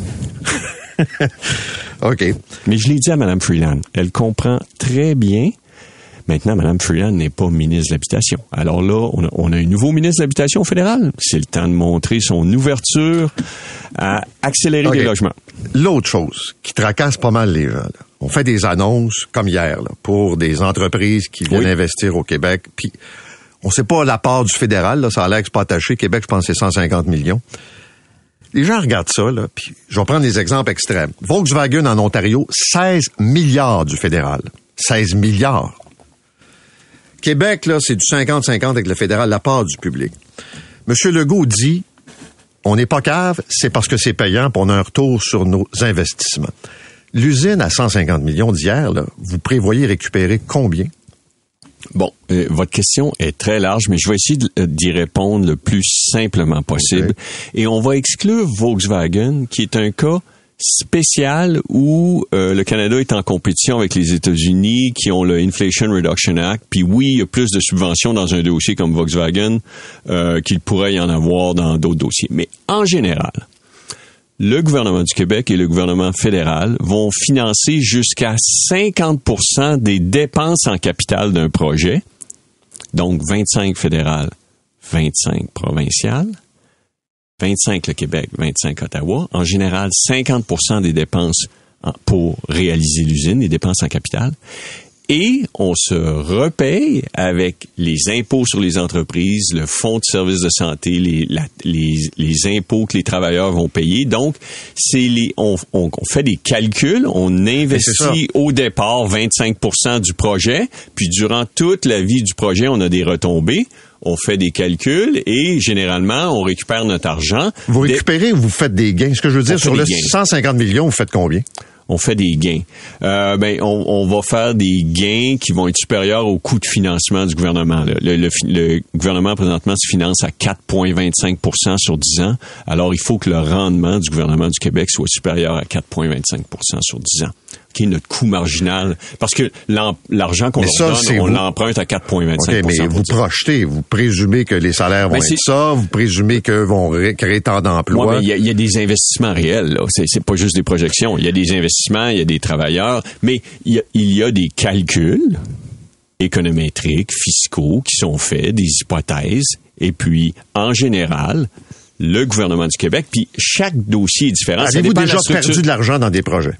OK. Mais je l'ai dit à Mme Freeland, elle comprend très bien. Maintenant, Mme Freeland n'est pas ministre de l'Habitation. Alors là, on a, on a un nouveau ministre de l'Habitation fédéral. C'est le temps de montrer son ouverture à accélérer okay. les logements. L'autre chose qui tracasse pas mal les gens, là, on fait des annonces comme hier là, pour des entreprises qui viennent oui. investir au Québec. Puis, on sait pas la part du fédéral. Là, ça a l'air que c'est pas attaché. Québec, je pense que c'est cent cinquante millions. Les gens regardent ça, là, puis je vais prendre des exemples extrêmes. Volkswagen en Ontario, seize milliards du fédéral. seize milliards. Québec, là, c'est du cinquante cinquante avec le fédéral, la part du public. Monsieur Legault dit, on n'est pas cave, c'est parce que c'est payant, puis on a un retour sur nos investissements. L'usine à cent cinquante millions d'hier, là, vous prévoyez récupérer combien? Bon, euh, votre question est très large, mais je vais essayer de, d'y répondre le plus simplement possible. Okay. Et on va exclure Volkswagen, qui est un cas spécial où euh, le Canada est en compétition avec les États-Unis qui ont le Inflation Reduction Act. Puis oui, il y a plus de subventions dans un dossier comme Volkswagen euh, qu'il pourrait y en avoir dans d'autres dossiers. Mais en général, le gouvernement du Québec et le gouvernement fédéral vont financer jusqu'à cinquante pour cent des dépenses en capital d'un projet, donc vingt-cinq fédéral, vingt-cinq provincial, vingt-cinq le Québec, vingt-cinq Ottawa. En général, cinquante pour cent des dépenses pour réaliser l'usine, les dépenses en capital. Et on se repaye avec les impôts sur les entreprises, le fonds de services de santé, les, la, les, les impôts que les travailleurs vont payer. Donc, c'est les, on, on, on fait des calculs, on investit au départ vingt-cinq pour cent du projet, puis durant toute la vie du projet, on a des retombées. On fait des calculs et généralement, on récupère notre argent. Vous récupérez ou vous faites des gains? Ce que je veux dire, sur le cent cinquante millions, vous faites combien? On fait des gains. Euh, ben, on, on va faire des gains qui vont être supérieurs au coût de financement du gouvernement. Le, le, le, le gouvernement, présentement, se finance à quatre virgule vingt-cinq pour cent sur dix ans. Alors, il faut que le rendement du gouvernement du Québec soit supérieur à quatre virgule vingt-cinq pour cent sur dix ans. Qui est notre coût marginal. Parce que l'argent qu'on ça, leur donne, on vous... l'emprunte à quatre virgule vingt-cinq pour cent. Okay, mais vous projetez, vous présumez que les salaires vont ben, être ça, vous présumez qu'eux vont ré- créer tant d'emplois. Oui, mais il y, y a des investissements réels, là. C'est, c'est pas juste des projections. Il y a des investissements, il y a des travailleurs, mais il y, il y a des calculs économétriques, fiscaux qui sont faits, des hypothèses, et puis, en général, le gouvernement du Québec, puis chaque dossier est différent. Avez-vous déjà perdu de l'argent dans des projets?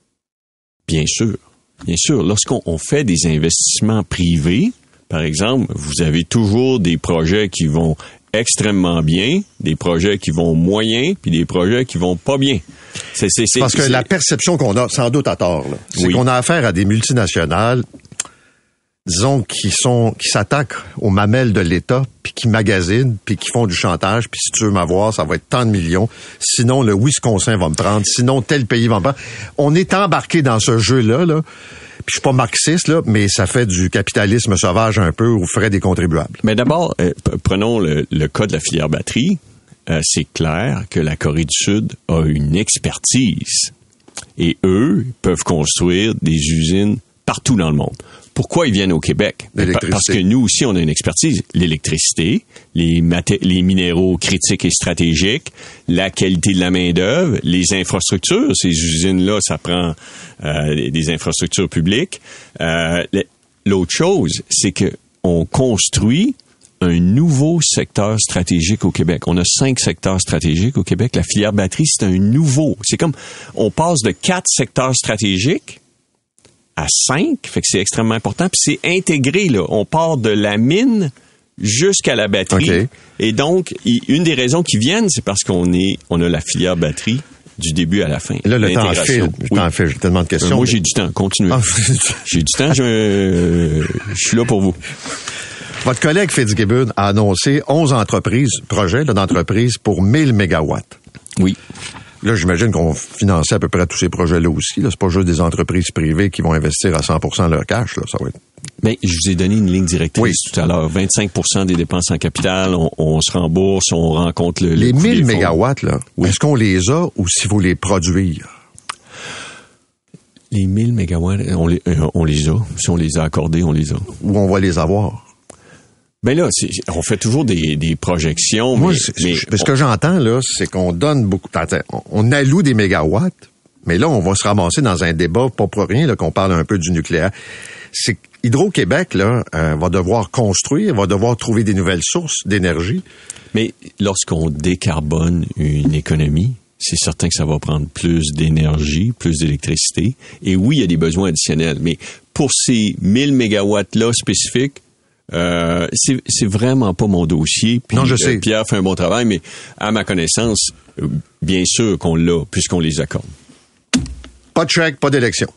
Bien sûr, bien sûr. Lorsqu'on on fait des investissements privés, par exemple, vous avez toujours des projets qui vont extrêmement bien, des projets qui vont moyen, puis des projets qui vont pas bien. C'est, c'est, c'est, Parce que c'est... la perception qu'on a, sans doute à tort, là, c'est oui. qu'on a affaire à des multinationales, disons, qui sont qui s'attaquent aux mamelles de l'État, puis qui magasinent, puis qui font du chantage, puis si tu veux m'avoir, ça va être tant de millions. Sinon, le Wisconsin va me prendre. Sinon, tel pays va me prendre. On est embarqué dans ce jeu-là, là. Puis je suis pas marxiste, là, mais ça fait du capitalisme sauvage un peu aux frais des contribuables. Mais d'abord, euh, prenons le, le cas de la filière batterie. Euh, c'est clair que la Corée du Sud a une expertise. Et eux peuvent construire des usines partout dans le monde. Pourquoi ils viennent au Québec? Parce que nous aussi, on a une expertise. L'électricité, les, maté- les minéraux critiques et stratégiques, la qualité de la main-d'œuvre, les infrastructures. Ces usines-là, ça prend euh, des infrastructures publiques. Euh, l'autre chose, c'est que on construit un nouveau secteur stratégique au Québec. On a cinq secteurs stratégiques au Québec. La filière batterie, c'est un nouveau. C'est comme, on passe de quatre secteurs stratégiques à cinq, fait que c'est extrêmement important. Puis c'est intégré, là. On part de la mine jusqu'à la batterie. Okay. Et donc, une des raisons qui viennent, c'est parce qu'on est, on a la filière batterie du début à la fin. Là, le temps file. Le oui. temps file. J'ai tellement de questions. Euh, moi, mais... j'ai du temps. Continuez. Ah. J'ai du temps. Je, euh, je suis là pour vous. Votre collègue Fitzgibbon a annoncé onze entreprises, projets là, d'entreprises pour mille mégawatts. Oui. Là, j'imagine qu'on finançait à peu près tous ces projets-là aussi. Là, c'est pas juste des entreprises privées qui vont investir à cent pour cent leur cash. Là, ça va être... Bien, je vous ai donné une ligne directrice oui. tout à l'heure. vingt-cinq pour cent des dépenses en capital, on, on se rembourse, on rencontre le... Les le mille mégawatts, là, oui. est-ce qu'on les a ou s'il faut les produire? Les mille mégawatts, on les, on les a. Si on les a accordés, on les a. Où on va les avoir? Ben là, c'est, on fait toujours des, des projections. Moi, mais, c'est, mais c'est, ce que j'entends, là, c'est qu'on donne beaucoup... On alloue des mégawatts, mais là, on va se ramasser dans un débat, pas pour rien, là, qu'on parle un peu du nucléaire. C'est Hydro-Québec, là, euh, va devoir construire, va devoir trouver des nouvelles sources d'énergie. Mais lorsqu'on décarbone une économie, c'est certain que ça va prendre plus d'énergie, plus d'électricité. Et oui, il y a des besoins additionnels. Mais pour ces mille mégawatts-là spécifiques, Euh, c'est, c'est vraiment pas mon dossier. Puis, non, je sais. Euh, Pierre fait un bon travail, mais à ma connaissance, euh, bien sûr qu'on l'a, puisqu'on les accorde. Pas de chèque, pas d'élection.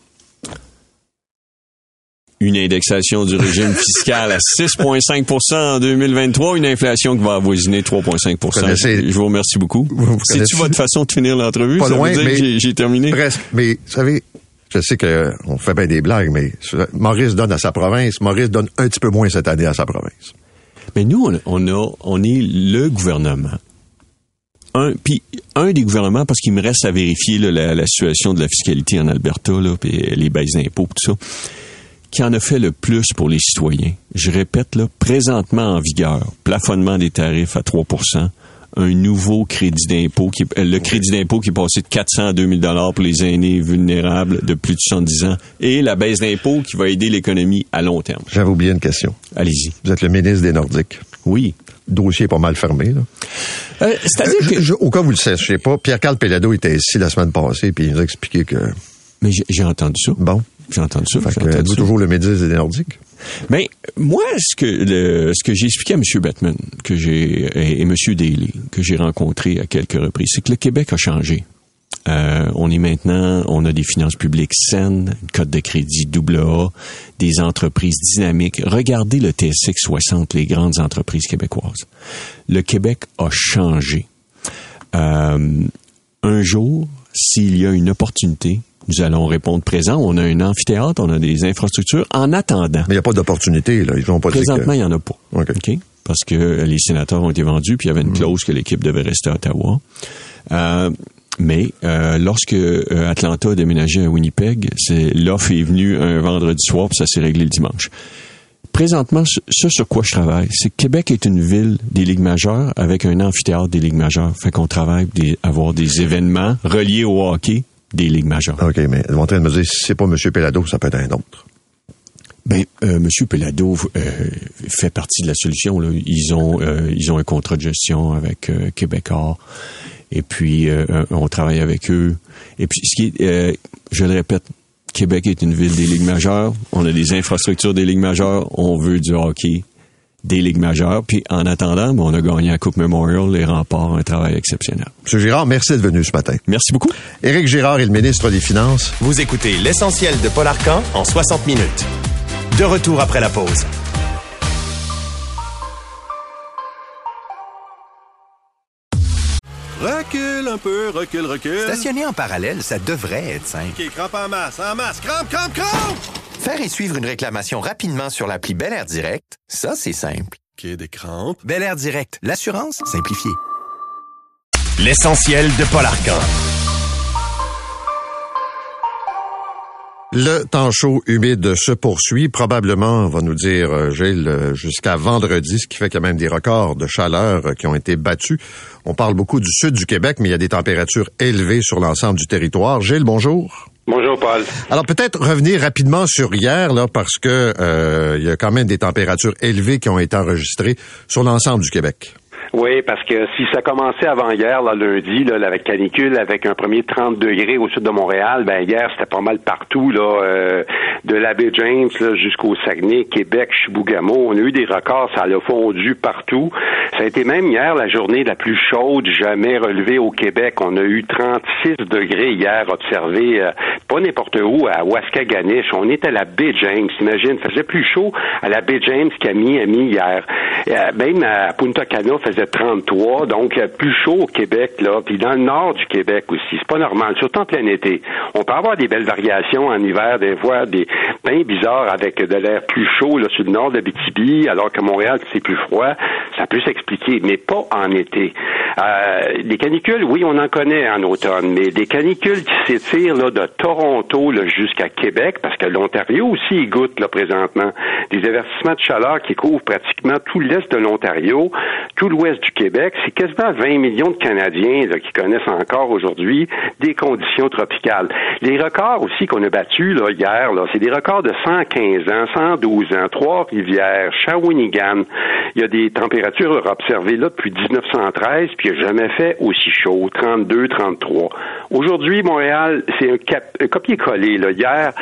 Une indexation du régime fiscal à six virgule cinq pour cent en deux mille vingt-trois, une inflation qui va avoisiner trois virgule cinq pour cent. Connaissez... Je vous remercie beaucoup. Vous C'est-tu votre façon de finir l'entrevue? Pas Ça loin, veut dire mais que j'ai, j'ai terminé? Presque. Mais, vous savez, Je sais qu'on fait bien des blagues, mais Maurice donne à sa province. Maurice donne un petit peu moins cette année à sa province. Mais nous, on, on, a, on est le gouvernement. Un, puis un des gouvernements, parce qu'il me reste à vérifier là, la, la situation de la fiscalité en Alberta, là, puis les baisses d'impôts, tout ça, qui en a fait le plus pour les citoyens. Je répète, là, présentement en vigueur, plafonnement des tarifs à trois pour cent, un nouveau crédit d'impôt, qui est, le crédit d'impôt qui est passé de quatre cents à deux mille dollars pour les aînés vulnérables de plus de soixante-dix ans, et la baisse d'impôt qui va aider l'économie à long terme. J'avais oublié une question. Allez-y. Vous êtes le ministre des Nordiques. Oui. Le dossier est pas mal fermé, là. Euh, c'est-à-dire euh, que... Je, au cas où vous le sachiez pas, Pierre-Carl Péladeau était ici la semaine passée, puis il nous a expliqué que... Mais j'ai, j'ai entendu ça. Bon. J'ai entendu ça. Fait j'ai que, entendu êtes-vous ça. toujours le ministre des Nordiques? Ben, moi, ce que le, ce que j'ai expliqué à M. Bettman, que j'ai, et, et M. Daly, que j'ai rencontré à quelques reprises, c'est que le Québec a changé. Euh, on est maintenant, on a des finances publiques saines, une cote de crédit double A, des entreprises dynamiques. Regardez le T S X soixante, les grandes entreprises québécoises. Le Québec a changé. Euh, un jour, s'il y a une opportunité, nous allons répondre présent. On a un amphithéâtre, on a des infrastructures. En attendant... Mais il n'y a pas d'opportunité, là. Ils vont pas dire que... Présentement, il n'y en a pas. OK. OK? Parce que les sénateurs ont été vendus, puis il y avait une clause que l'équipe devait rester à Ottawa. Euh, mais euh, lorsque euh, Atlanta a déménagé à Winnipeg, c'est, l'offre est venue un vendredi soir, puis ça s'est réglé le dimanche. Présentement, ce sur quoi je travaille, c'est que Québec est une ville des ligues majeures avec un amphithéâtre des ligues majeures. Fait qu'on travaille à avoir des événements reliés au hockey des ligues majeures. OK, mais ils vont en train de me dire, si c'est pas M. Péladeau, ça peut être un autre. Ben, euh, M. Péladeau euh, fait partie de la solution. Là. Ils ont euh, ils ont un contrat de gestion avec euh, Québécois. Et puis, euh, on travaille avec eux. Et puis, ce qui est, euh, je le répète, Québec est une ville des ligues majeures. On a des infrastructures des ligues majeures. On veut du hockey des ligues majeures. Puis, en attendant, on a gagné la Coupe Memorial, les Remparts, un travail exceptionnel. M. Girard, merci d'être venu ce matin. Merci beaucoup. Éric Girard est le ministre des Finances. Vous écoutez l'essentiel de Paul Arcan en soixante minutes. De retour après la pause. Recule un peu, recule, recule. Stationner en parallèle, ça devrait être simple. OK, crampe en masse, en masse, crampe, crampe, crampe! Faire et suivre une réclamation rapidement sur l'appli Bel Air Direct, ça, c'est simple. OK, des crampes. Bel Air Direct, l'assurance simplifiée. L'essentiel de Paul Arcan. Le temps chaud, humide se poursuit. Probablement, va nous dire euh, Gilles, euh, jusqu'à vendredi, ce qui fait qu'il y a même des records de chaleur euh, qui ont été battus. On parle beaucoup du sud du Québec, mais il y a des températures élevées sur l'ensemble du territoire. Gilles, bonjour. Bonjour, Paul. Alors, peut-être revenir rapidement sur hier, là, parce que euh, il y a quand même des températures élevées qui ont été enregistrées sur l'ensemble du Québec. Oui, parce que si ça commençait avant hier, là, lundi, là, avec canicule, avec un premier trente degrés au sud de Montréal, ben hier, c'était pas mal partout, là, euh, de la baie James là, jusqu'au Saguenay, Québec, Chibougamau. On a eu des records, ça a fondu partout. Ça a été même hier la journée la plus chaude jamais relevée au Québec. On a eu trente-six degrés hier observés, euh, pas n'importe où, à Waskaganish. On était à la baie James, imagine, il faisait plus chaud à la baie James qu'à Miami hier. Euh, même à Punta Cana, faisait trente-trois, donc plus chaud au Québec, là, puis dans le nord du Québec aussi. C'est pas normal, surtout en plein été. On peut avoir des belles variations en hiver, des fois des bains bizarres avec de l'air plus chaud là, sur le nord de Abitibi, alors que Montréal, c'est plus froid. Ça peut s'expliquer, mais pas en été. Euh, des canicules, oui, on en connaît en automne, mais des canicules qui s'étirent là, de Toronto là, jusqu'à Québec, parce que l'Ontario aussi y goûte là, présentement. Des avertissements de chaleur qui couvrent pratiquement tout l'est de l'Ontario, tout l'ouest du Québec. C'est quasiment vingt millions de Canadiens là, qui connaissent encore aujourd'hui des conditions tropicales. Les records aussi qu'on a battus là, hier, là, c'est des records de cent quinze ans, cent douze ans, Trois-Rivières, Shawinigan. Il y a des températures observées là depuis dix-neuf cent treize, puis il n'y a jamais fait aussi chaud, trente-deux, trente-trois. Aujourd'hui, Montréal, c'est un, cap- un copier-coller. Là. Hier,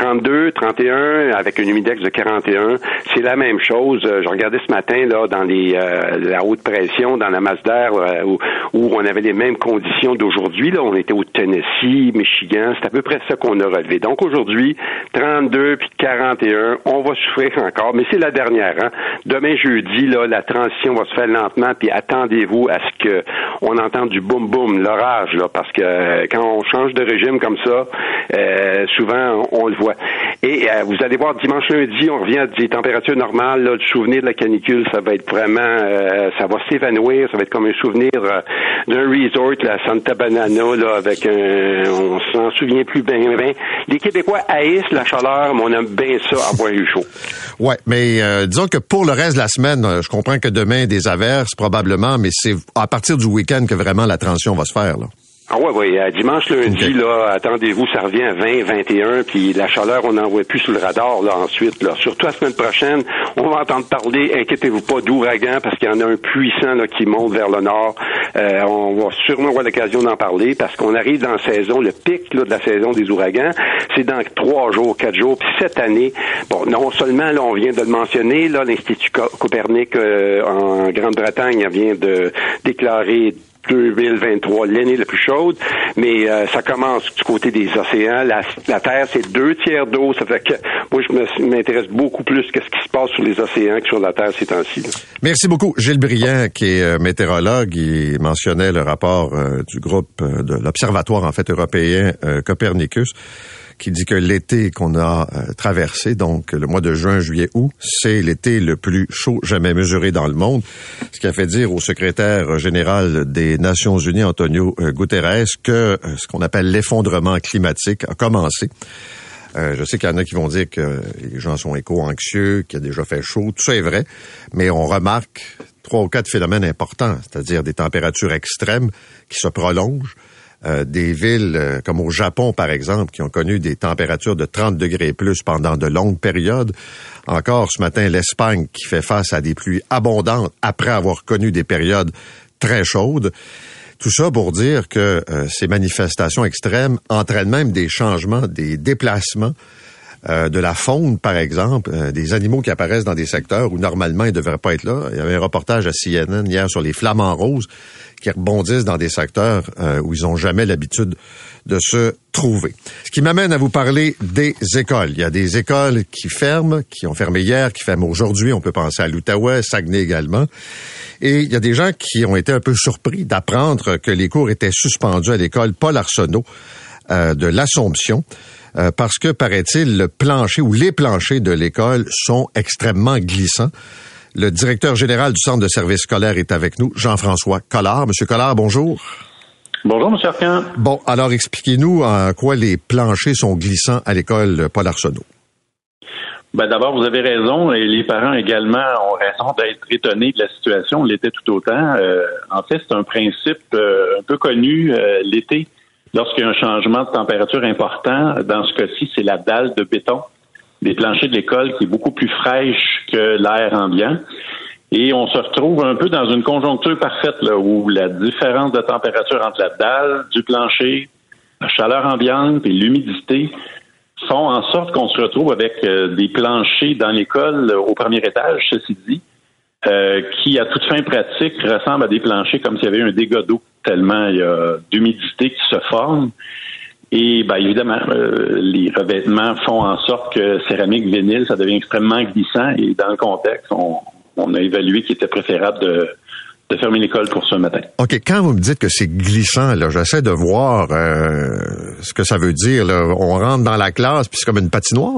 trente-deux, trente et un, avec un humidex de quarante et un. C'est la même chose. Je regardais ce matin là dans les euh, la haute pression, dans la masse d'air, euh, où, où on avait les mêmes conditions d'aujourd'hui. Là, on était au Tennessee, Michigan. C'est à peu près ça qu'on a relevé. Donc aujourd'hui, trente-deux puis quarante et un, on va souffrir encore, mais c'est la dernière. Hein? Demain jeudi, là, la transition va se faire lentement, puis attendez-vous à ce que on entende du boum boum, l'orage, là, parce que euh, quand on change de régime comme ça, euh, souvent on, on le voit. Et euh, vous allez voir dimanche lundi, on revient à des températures normales. Là, le souvenir de la canicule, ça va être vraiment, euh, ça va s'évanouir, ça va être comme un souvenir euh, d'un resort, la Santa Banana, là, avec un, on s'en souvient plus bien. bien. Les Québécois haïssent la chaleur, mais on aime bien ça avoir eu chaud. Ouais, mais euh, disons que pour le reste de la semaine, je comprends que demain des averses probablement, mais c'est à partir du week-end que vraiment la transition va se faire, là. Ah ouais, ouais. À dimanche, lundi, okay. là, attendez-vous, ça revient à vingt, vingt et un, puis la chaleur, on n'en voit plus sous le radar, là, ensuite, là. Surtout la semaine prochaine, on va entendre parler, inquiétez-vous pas, d'ouragan, parce qu'il y en a un puissant, là, qui monte vers le nord. Euh, on va sûrement avoir l'occasion d'en parler, parce qu'on arrive dans la saison, le pic, là, de la saison des ouragans, c'est dans trois jours, quatre jours, puis cette année, bon, non seulement, là, on vient de le mentionner, là, l'Institut Copernic, euh, en Grande-Bretagne, vient de déclarer deux mille vingt-trois, l'année la plus chaude, mais euh, ça commence du côté des océans. La, la Terre, c'est deux tiers d'eau. Ça fait que moi, je me, m'intéresse beaucoup plus à ce qui se passe sur les océans que sur la Terre ces temps-ci. Là. Merci beaucoup. Gilles Briand, qui est euh, météorologue, il mentionnait le rapport euh, du groupe euh, de l'Observatoire, en fait, européen euh, Copernicus, qui dit que l'été qu'on a euh, traversé, donc le mois de juin, juillet, août, c'est l'été le plus chaud jamais mesuré dans le monde. Ce qui a fait dire au secrétaire général des Nations Unies, Antonio Guterres, que euh, ce qu'on appelle l'effondrement climatique a commencé. Euh, je sais qu'il y en a qui vont dire que les gens sont éco-anxieux, qu'il a déjà fait chaud. Tout ça est vrai, mais on remarque trois ou quatre phénomènes importants, c'est-à-dire des températures extrêmes qui se prolongent, Euh, des villes euh, comme au Japon, par exemple, qui ont connu des températures de trente degrés et plus pendant de longues périodes. Encore ce matin, l'Espagne qui fait face à des pluies abondantes après avoir connu des périodes très chaudes. Tout ça pour dire que euh, ces manifestations extrêmes entraînent même des changements, des déplacements euh, de la faune, par exemple, euh, des animaux qui apparaissent dans des secteurs où normalement ils ne devraient pas être là. Il y avait un reportage à C N N hier sur les flamants roses qui rebondissent dans des secteurs euh, où ils n'ont jamais l'habitude de se trouver. Ce qui m'amène à vous parler des écoles. Il y a des écoles qui ferment, qui ont fermé hier, qui ferment aujourd'hui. On peut penser à l'Outaouais, Saguenay également. Et il y a des gens qui ont été un peu surpris d'apprendre que les cours étaient suspendus à l'école Paul Arsenault euh, de l'Assomption. Euh, parce que, paraît-il, le plancher ou les planchers de l'école sont extrêmement glissants. Le directeur général du Centre de services scolaires est avec nous, Jean-François Collard. Monsieur Collard, bonjour. Bonjour, M. Arcan. Bon, alors expliquez-nous en quoi les planchers sont glissants à l'école Paul Arsenault. Ben d'abord, vous avez raison, et les parents également ont raison d'être étonnés de la situation. On l'était tout autant. Euh, en fait, c'est un principe euh, un peu connu euh, l'été. Lorsqu'il y a un changement de température important, dans ce cas-ci, c'est la dalle de béton des planchers de l'école qui est beaucoup plus fraîche que l'air ambiant. Et on se retrouve un peu dans une conjoncture parfaite là, où la différence de température entre la dalle, du plancher, la chaleur ambiante et l'humidité font en sorte qu'on se retrouve avec euh, des planchers dans l'école euh, au premier étage, ceci dit, euh, qui, à toute fin pratique, ressemblent à des planchers comme s'il y avait un dégât d'eau, tellement il y a d'humidité qui se forme. Et bien évidemment, euh, les revêtements font en sorte que céramique, vinyle, ça devient extrêmement glissant. Et dans le contexte, on, on a évalué qu'il était préférable de, de fermer l'école pour ce matin. OK, quand vous me dites que c'est glissant, là, j'essaie de voir euh, ce que ça veut dire. Là. On rentre dans la classe, puis c'est comme une patinoire?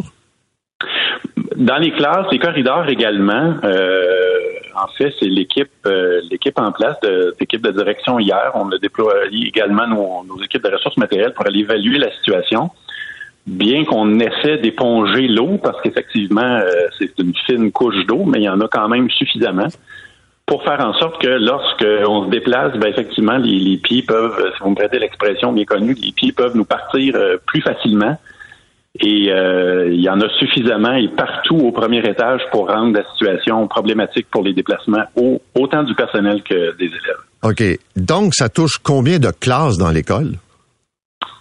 Dans les classes, les corridors également. Euh, en fait, c'est l'équipe euh, l'équipe en place, de, l'équipe de direction hier. On a déployé également nos, nos équipes de ressources matérielles pour aller évaluer la situation. Bien qu'on essaie d'éponger l'eau, parce qu'effectivement, euh, c'est une fine couche d'eau, mais il y en a quand même suffisamment pour faire en sorte que lorsqu'on se déplace, ben effectivement, les, les pieds peuvent, si vous me prêtez l'expression bien connue, les pieds peuvent nous partir euh, plus facilement. Et euh, il y en a suffisamment et partout au premier étage pour rendre la situation problématique pour les déplacements, au, autant du personnel que des élèves. OK. Donc, ça touche combien de classes dans l'école?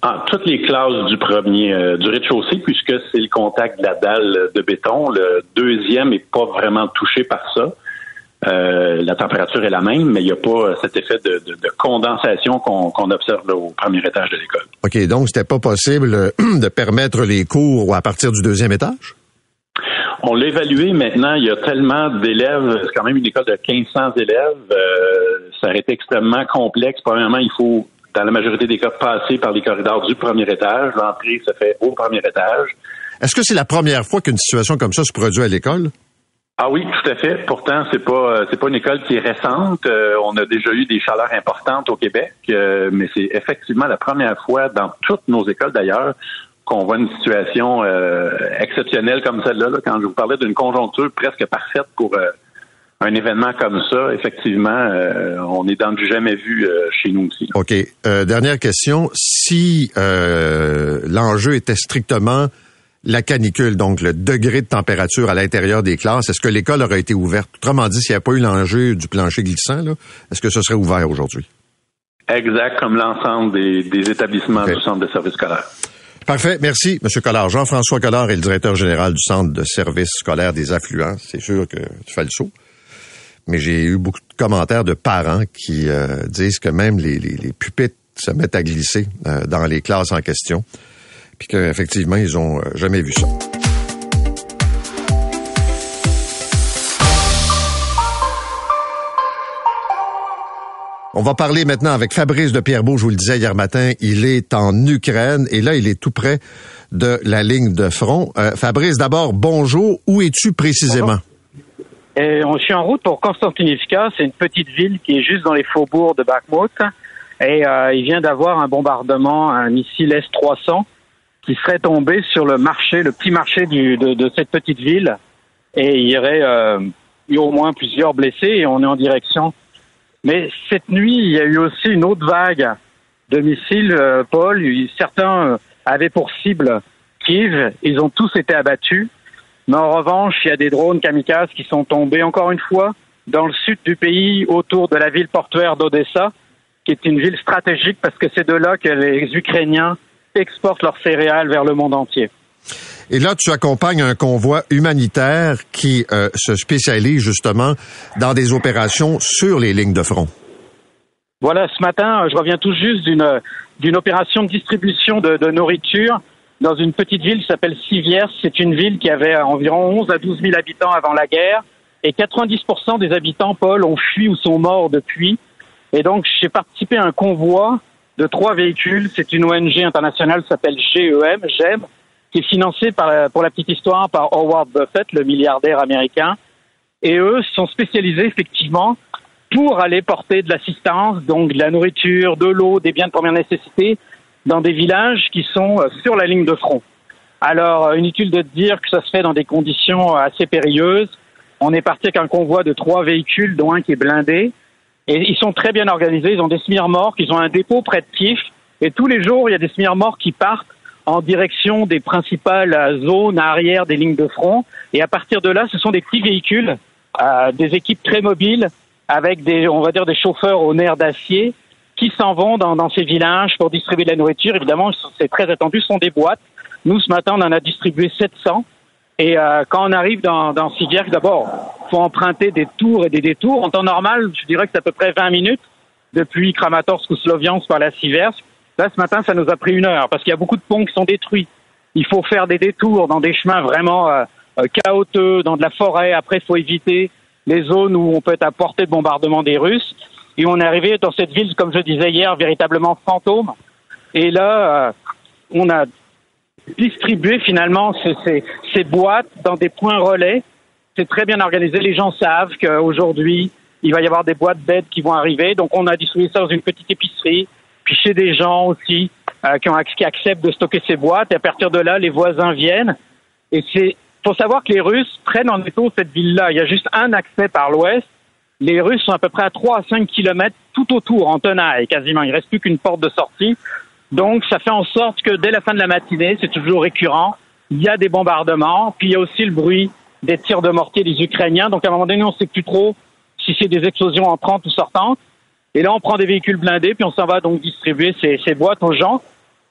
Ah, toutes les classes du premier, euh, du rez-de-chaussée, puisque c'est le contact de la dalle de béton. Le deuxième est pas vraiment touché par ça. Euh, la température est la même, mais il n'y a pas cet effet de, de, de condensation qu'on, qu'on observe là, au premier étage de l'école. OK, donc c'était pas possible de permettre les cours à partir du deuxième étage? On l'a évalué maintenant, il y a tellement d'élèves, c'est quand même une école de quinze cents élèves, euh, ça aurait été extrêmement complexe. Premièrement, il faut, dans la majorité des cas, passer par les corridors du premier étage. L'entrée se fait au premier étage. Est-ce que c'est la première fois qu'une situation comme ça se produit à l'école? Ah oui, tout à fait. Pourtant, c'est pas c'est pas une école qui est récente. Euh, on a déjà eu des chaleurs importantes au Québec, euh, mais c'est effectivement la première fois dans toutes nos écoles d'ailleurs qu'on voit une situation euh, exceptionnelle comme celle-là. Là, quand je vous parlais d'une conjoncture presque parfaite pour euh, un événement comme ça, effectivement, euh, on est dans du jamais vu euh, chez nous aussi. OK. Euh, dernière question. Si euh, l'enjeu était strictement la canicule, donc le degré de température à l'intérieur des classes, est-ce que l'école aurait été ouverte? Autrement dit, s'il n'y avait pas eu l'enjeu du plancher glissant, là, est-ce que ce serait ouvert aujourd'hui? Exact, comme l'ensemble des, des établissements okay. du centre de service scolaire. Parfait, merci, M. Collard. Jean-François Collard est le directeur général du centre de service scolaire des affluents. C'est sûr que tu fais le saut. Mais j'ai eu beaucoup de commentaires de parents qui euh, disent que même les, les, les pupitres se mettent à glisser euh, dans les classes en question. Puis qu'effectivement, ils ont euh, jamais vu ça. On va parler maintenant avec Fabrice de Pierrebourg. Je vous le disais hier matin, il est en Ukraine et là, il est tout près de la ligne de front. Euh, Fabrice, d'abord, bonjour. Où es-tu précisément? Et on, je suis en route pour Konstantinivka. C'est une petite ville qui est juste dans les faubourgs de Bakhmut. Et euh, il vient d'avoir un bombardement, un missile S trois cents qui serait tombé sur le marché, le petit marché du, de, de cette petite ville. Et il y aurait euh, eu au moins plusieurs blessés et on est en direction. Mais cette nuit, il y a eu aussi une autre vague de missiles, euh, Paul. Certains euh, avaient pour cible Kiev. Ils ont tous été abattus. Mais en revanche, il y a des drones kamikazes qui sont tombés encore une fois dans le sud du pays, autour de la ville portuaire d'Odessa, qui est une ville stratégique parce que c'est de là que les Ukrainiens exportent leurs céréales vers le monde entier. Et là, tu accompagnes un convoi humanitaire qui euh, se spécialise justement dans des opérations sur les lignes de front. Voilà, ce matin, je reviens tout juste d'une d'une opération de distribution de, de nourriture dans une petite ville qui s'appelle Siviers. C'est une ville qui avait environ onze à douze mille habitants avant la guerre. Et quatre-vingt-dix pour cent des habitants, Paul, ont fui ou sont morts depuis. Et donc, j'ai participé à un convoi de trois véhicules. C'est une O N G internationale qui s'appelle G E M, G E M, qui est financée par, pour la petite histoire par Howard Buffett, le milliardaire américain. Et eux sont spécialisés effectivement pour aller porter de l'assistance, donc de la nourriture, de l'eau, des biens de première nécessité, dans des villages qui sont sur la ligne de front. Alors, inutile de dire que ça se fait dans des conditions assez périlleuses. On est parti avec un convoi de trois véhicules, dont un qui est blindé. Et ils sont très bien organisés. Ils ont des semi-remorques, ils ont un dépôt près de Kiev. Et tous les jours, il y a des semi-remorques qui partent en direction des principales zones arrière des lignes de front. Et à partir de là, ce sont des petits véhicules, euh, des équipes très mobiles, avec des, on va dire, des chauffeurs aux nerfs d'acier, qui s'en vont dans, dans ces villages pour distribuer de la nourriture. Évidemment, c'est très attendu, ce sont des boîtes. Nous, ce matin, on en a distribué sept cents. Et euh, quand on arrive dans, dans Siviers, d'abord, il faut emprunter des tours et des détours. En temps normal, je dirais que c'est à peu près vingt minutes depuis Kramatorsk ou Sloviansk par la Siviers. Là, ce matin, ça nous a pris une heure parce qu'il y a beaucoup de ponts qui sont détruits. Il faut faire des détours dans des chemins vraiment euh, euh, chaotiques, dans de la forêt. Après, il faut éviter les zones où on peut être à portée de bombardement des Russes. Et on est arrivé dans cette ville, comme je disais hier, véritablement fantôme. Et là, euh, on a distribué finalement ces, ces, ces boîtes dans des points relais. C'est très bien organisé. Les gens savent qu'aujourd'hui, il va y avoir des boîtes d'aide qui vont arriver. Donc, on a distribué ça dans une petite épicerie, puis chez des gens aussi euh, qui, ont, qui acceptent de stocker ces boîtes. Et à partir de là, les voisins viennent. Et c'est faut savoir que les Russes prennent en étau cette ville-là. Il y a juste un accès par l'ouest. Les Russes sont à peu près à trois à cinq kilomètres tout autour, en tenaille quasiment. Il ne reste plus qu'une porte de sortie. Donc, ça fait en sorte que dès la fin de la matinée, c'est toujours récurrent, il y a des bombardements, puis il y a aussi le bruit des tirs de mortier des Ukrainiens. Donc, à un moment donné, on ne sait plus trop si c'est des explosions entrantes ou sortantes. Et là, on prend des véhicules blindés, puis on s'en va donc distribuer ces, ces boîtes aux gens.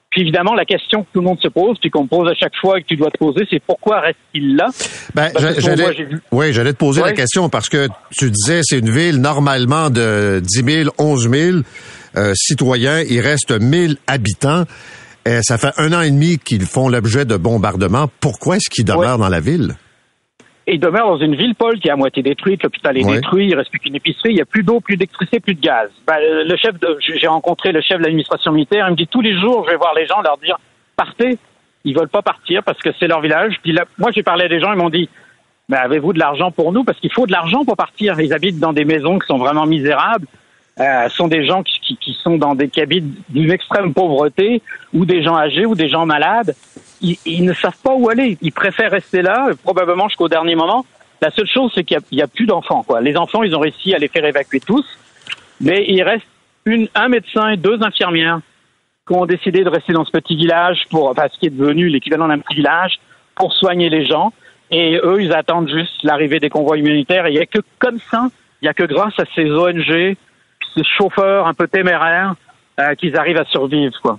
Puis évidemment, la question que tout le monde se pose, puis qu'on pose à chaque fois et que tu dois te poser, c'est pourquoi reste-t-il là? Ben, Parce que j'allais, moi, j'ai vu... oui, j'allais te poser ouais. la question parce que tu disais c'est une ville normalement de dix mille, onze mille euh, citoyens, il reste mille habitants. Et ça fait un an et demi qu'ils font l'objet de bombardements. Pourquoi est-ce qu'ils demeurent ouais. dans la ville? Et ils demeurent dans une ville, Paul, qui est à moitié détruite, l'hôpital est ouais. détruit, il reste plus qu'une épicerie, il n'y a plus d'eau, plus d'électricité, plus de gaz. Ben, le chef de, j'ai rencontré le chef de l'administration militaire, il me dit tous les jours, je vais voir les gens, leur dire, partez. Ils veulent pas partir parce que c'est leur village. Puis là, moi, j'ai parlé à des gens, ils m'ont dit, ben, avez-vous de l'argent pour nous? Parce qu'il faut de l'argent pour partir. Ils habitent dans des maisons qui sont vraiment misérables. Euh, sont des gens qui, qui, qui sont dans des cabines d'une extrême pauvreté, ou des gens âgés, ou des gens malades. Ils, ils ne savent pas où aller. Ils préfèrent rester là, probablement jusqu'au dernier moment. La seule chose, c'est qu'il n'y a, a plus d'enfants, quoi. Les enfants, ils ont réussi à les faire évacuer tous, mais il reste une, un médecin et deux infirmières qui ont décidé de rester dans ce petit village, pour, enfin, ce qui est devenu l'équivalent d'un petit village, pour soigner les gens. Et eux, ils attendent juste l'arrivée des convois humanitaires. Et il n'y a que comme ça, il n'y a que grâce à ces O N G, ces chauffeurs un peu téméraires, euh, qu'ils arrivent à survivre, quoi.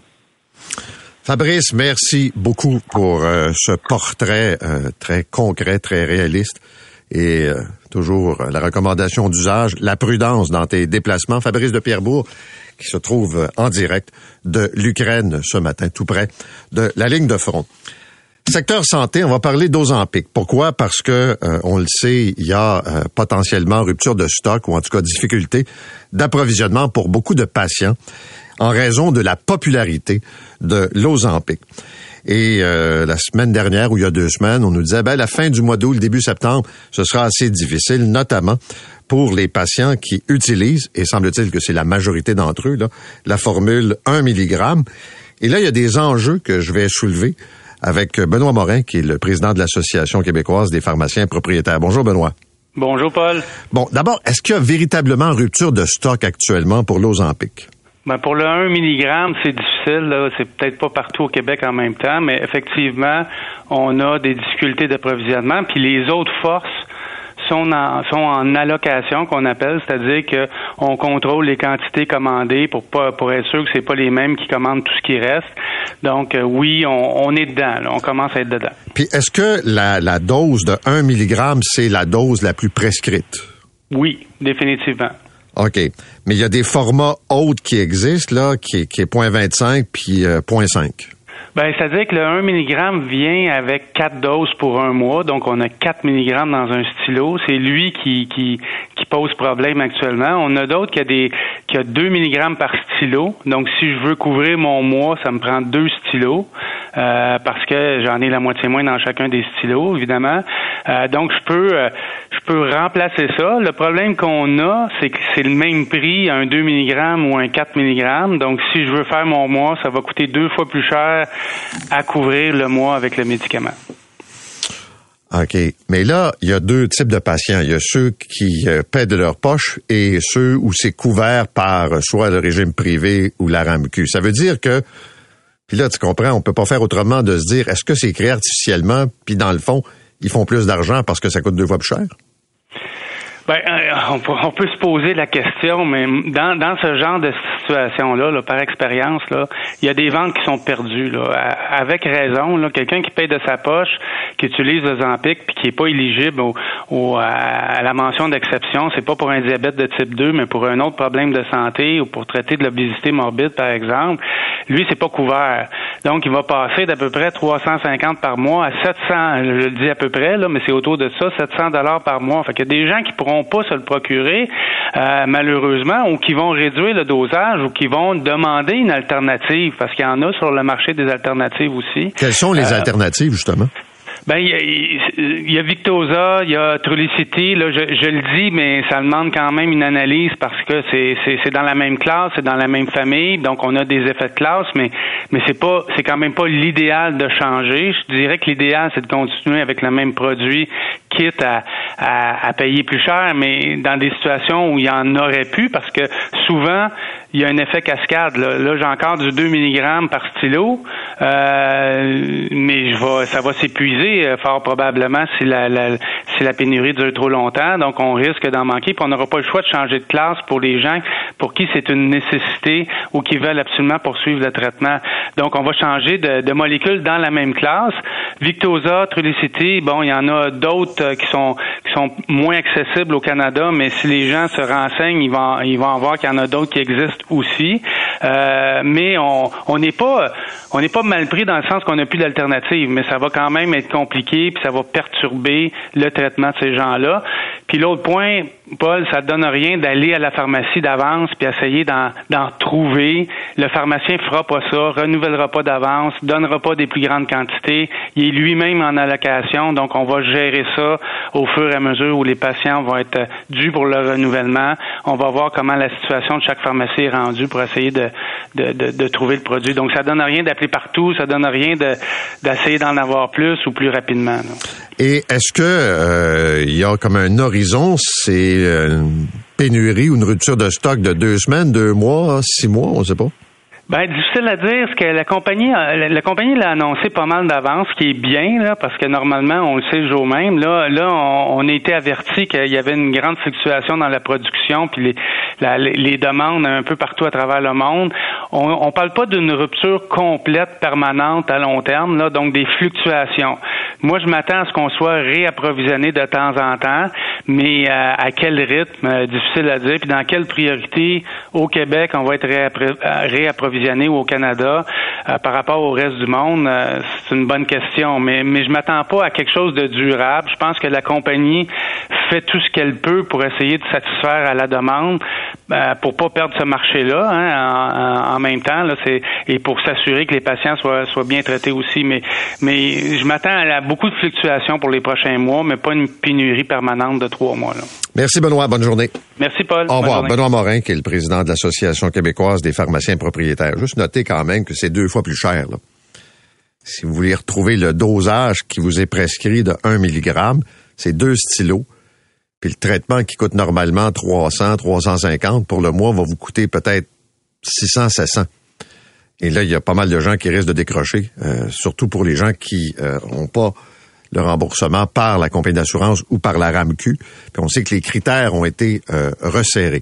Fabrice, merci beaucoup pour euh, ce portrait euh, très concret, très réaliste. Et euh, toujours la recommandation d'usage, la prudence dans tes déplacements. Fabrice de Pierrebourg, qui se trouve en direct de l'Ukraine ce matin, tout près de la ligne de front. Secteur santé, on va parler d'Ozempic. Pourquoi? Parce que, euh, on le sait, il y a euh, potentiellement rupture de stock ou en tout cas difficulté d'approvisionnement pour beaucoup de patients en raison de la popularité de l'Ozempic. Et euh, la semaine dernière, ou il y a deux semaines, on nous disait, ben la fin du mois d'août, le début septembre, ce sera assez difficile, notamment pour les patients qui utilisent, et semble-t-il que c'est la majorité d'entre eux, là, la formule un milligramme. Et là, il y a des enjeux que je vais soulever avec Benoît Morin, qui est le président de l'Association québécoise des pharmaciens propriétaires. Bonjour, Benoît. Bonjour, Paul. Bon, d'abord, est-ce qu'il y a véritablement rupture de stock actuellement pour l'Ozempic? Ben pour le un milligramme, c'est difficile, là. C'est peut-être pas partout au Québec en même temps, mais effectivement, on a des difficultés d'approvisionnement. Puis les autres forces sont en, sont en allocation, qu'on appelle, c'est-à-dire que on contrôle les quantités commandées pour pas pour être sûr que c'est pas les mêmes qui commandent tout ce qui reste. Donc euh, oui, on, on est dedans, là. On commence à être dedans. Puis est-ce que la, la dose de un milligramme, c'est la dose la plus prescrite? Oui, définitivement. OK. Mais il y a des formats autres qui existent, là, qui est, qui est zéro virgule vingt-cinq puis euh, zéro virgule cinq. Ben, c'est-à-dire que le un milligramme vient avec quatre doses pour un mois, donc on a quatre milligrammes dans un stylo. C'est lui qui, qui, qui pose problème actuellement. On a d'autres qui a des, qui a deux milligrammes par stylo. Donc, si je veux couvrir mon mois, ça me prend deux stylos, euh, parce que j'en ai la moitié moins dans chacun des stylos, évidemment. Euh, donc, je peux, euh, je peux remplacer ça. Le problème qu'on a, c'est que c'est le même prix, un deux milligrammes ou un quatre milligrammes. Donc, si je veux faire mon mois, ça va coûter deux fois plus cher à couvrir le mois avec le médicament. OK. Mais là, il y a deux types de patients. Il y a ceux qui euh, paient de leur poche et ceux où c'est couvert par euh, soit le régime privé ou la R A M Q. Ça veut dire que, puis là, tu comprends, on peut pas faire autrement de se dire, est-ce que c'est créé artificiellement, puis dans le fond, ils font plus d'argent parce que ça coûte deux fois plus cher? Ben, on peut, on peut se poser la question, mais dans, dans ce genre de situation-là, là, par expérience, là, il y a des ventes qui sont perdues, là, avec raison. Là, quelqu'un qui paye de sa poche, qui utilise l'Ozempic, puis qui est pas éligible au, au, à la mention d'exception, c'est pas pour un diabète de type deux, mais pour un autre problème de santé ou pour traiter de l'obésité morbide, par exemple, lui, c'est pas couvert. Donc, il va passer d'à peu près trois cent cinquante par mois à sept cents, je le dis à peu près, là, mais c'est autour de ça, sept cents dollars par mois. Fait qu'il y a des gens qui pourront pas se le procurer, euh, malheureusement, ou qui vont réduire le dosage, ou qui vont demander une alternative, parce qu'il y en a sur le marché des alternatives aussi. Quelles sont les euh, alternatives, justement? Ben, il y a, il y a Victoza, il y a Trulicity, là, je, je le dis, mais ça demande quand même une analyse parce que c'est, c'est, c'est dans la même classe, c'est dans la même famille, donc on a des effets de classe, mais, mais c'est pas, c'est quand même pas l'idéal de changer. Je dirais que l'idéal, c'est de continuer avec le même produit, quitte à, à, à payer plus cher, mais dans des situations où il y en aurait pu, parce que souvent, il y a un effet cascade. Là, là j'ai encore du deux milligrammes par stylo, euh, mais je vais, ça va s'épuiser euh, fort probablement si la, la si la pénurie dure trop longtemps. Donc, on risque d'en manquer. Puis, on n'aura pas le choix de changer de classe pour les gens pour qui c'est une nécessité ou qui veulent absolument poursuivre le traitement. Donc, on va changer de, de molécules dans la même classe. Victoza, Trulicity, bon, il y en a d'autres euh, qui sont qui sont moins accessibles au Canada, mais si les gens se renseignent, ils vont ils vont voir qu'il y en a d'autres qui existent aussi. Euh, mais on on n'est pas on n'est pas mal pris dans le sens qu'on n'a plus d'alternative, mais ça va quand même être compliqué, puis ça va perturber le traitement de ces gens-là. Puis l'autre point, Paul, ça ne donne rien d'aller à la pharmacie d'avance puis essayer d'en, d'en trouver. Le pharmacien fera pas ça, renouvellera pas d'avance, donnera pas des plus grandes quantités. Il est lui-même en allocation, donc on va gérer ça au fur et à mesure où les patients vont être dus pour le renouvellement. On va voir comment la situation de chaque pharmacie est rendue pour essayer de, de, de, de trouver le produit. Donc ça donne rien d'appeler partout, ça donne rien de, d'essayer d'en avoir plus ou plus rapidement. Là. Et est-ce que euh, il y a comme un horizon, c'est une pénurie ou une rupture de stock de deux semaines, deux mois, six mois, on ne sait pas? Ben, difficile à dire, parce que la compagnie, la, la compagnie l'a annoncé pas mal d'avance, ce qui est bien, là, parce que normalement, on le sait le jour même. Là, là, on, on a été averti qu'il y avait une grande fluctuation dans la production, puis les, la, les demandes un peu partout à travers le monde. On, on parle pas d'une rupture complète, permanente, à long terme, là, donc des fluctuations. Moi, je m'attends à ce qu'on soit réapprovisionné de temps en temps, mais euh, à quel rythme, euh, difficile à dire, puis dans quelle priorité au Québec on va être réappro- réapprovisionné ou au Canada euh, par rapport au reste du monde, euh, c'est une bonne question, mais mais je m'attends pas à quelque chose de durable. Je pense que la compagnie fait tout ce qu'elle peut pour essayer de satisfaire à la demande, euh, pour pas perdre ce marché-là, hein, en, en même temps, là, c'est et pour s'assurer que les patients soient soient bien traités aussi. Mais mais je m'attends à beaucoup de fluctuations pour les prochains mois, mais pas une pénurie permanente de trois mois. Là. Merci Benoît, bonne journée. Merci Paul. Au revoir. Benoît Morin, qui est le président de l'Association québécoise des pharmaciens propriétaires. Juste noter quand même que c'est deux fois plus cher. Là. Si vous voulez retrouver le dosage qui vous est prescrit de un milligramme, c'est deux stylos. Puis le traitement qui coûte normalement trois cents, trois cent cinquante pour le mois va vous coûter peut-être six cents, sept cents. Et là, il y a pas mal de gens qui risquent de décrocher, euh, surtout pour les gens qui euh, ont pas le remboursement par la compagnie d'assurance ou par la R A M Q. Puis on sait que les critères ont été euh, resserrés.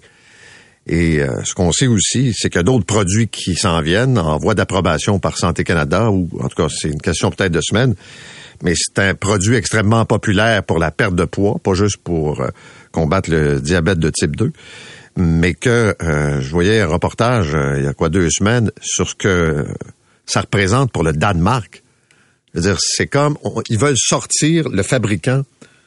Et euh, ce qu'on sait aussi, c'est qu'il y a d'autres produits qui s'en viennent en voie d'approbation par Santé Canada, ou en tout cas, c'est une question peut-être de semaines, mais c'est un produit extrêmement populaire pour la perte de poids, pas juste pour euh, combattre le diabète de type deux, mais que euh, je voyais un reportage euh, il y a quoi deux semaines sur ce que ça représente pour le Danemark. Je veux dire, c'est comme on, ils veulent sortir le fabricant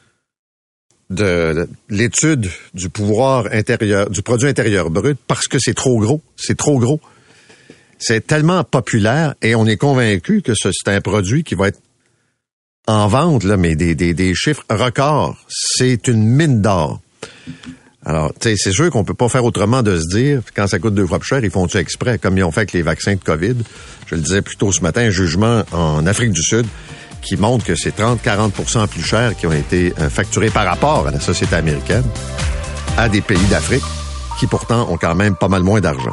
de, de l'étude du pouvoir intérieur, du produit intérieur brut, parce que c'est trop gros. C'est trop gros. C'est tellement populaire et on est convaincu que ce, c'est un produit qui va être en vente, là, mais des, des, des chiffres records. C'est une mine d'or. Alors, tu sais, c'est sûr qu'on peut pas faire autrement de se dire, quand ça coûte deux fois plus cher, ils font-tu exprès, comme ils ont fait avec les vaccins de COVID. Je le disais plus tôt ce matin, un jugement en Afrique du Sud qui montre que c'est trente à quarante pour cent plus cher qui ont été facturés par rapport à la société américaine à des pays d'Afrique qui pourtant ont quand même pas mal moins d'argent.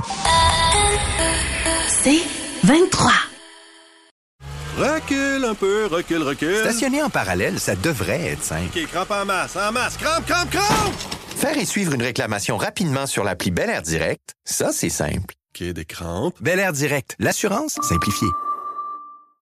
C'est vingt-trois. Recule un peu, recule, recule. Stationner en parallèle, ça devrait être simple. OK, crampe en masse, en masse, crampe, crampe, crampe! Faire et suivre une réclamation rapidement sur l'appli Bel Air Direct, ça, c'est simple. OK, des crampes. Bel Air Direct, l'assurance simplifiée.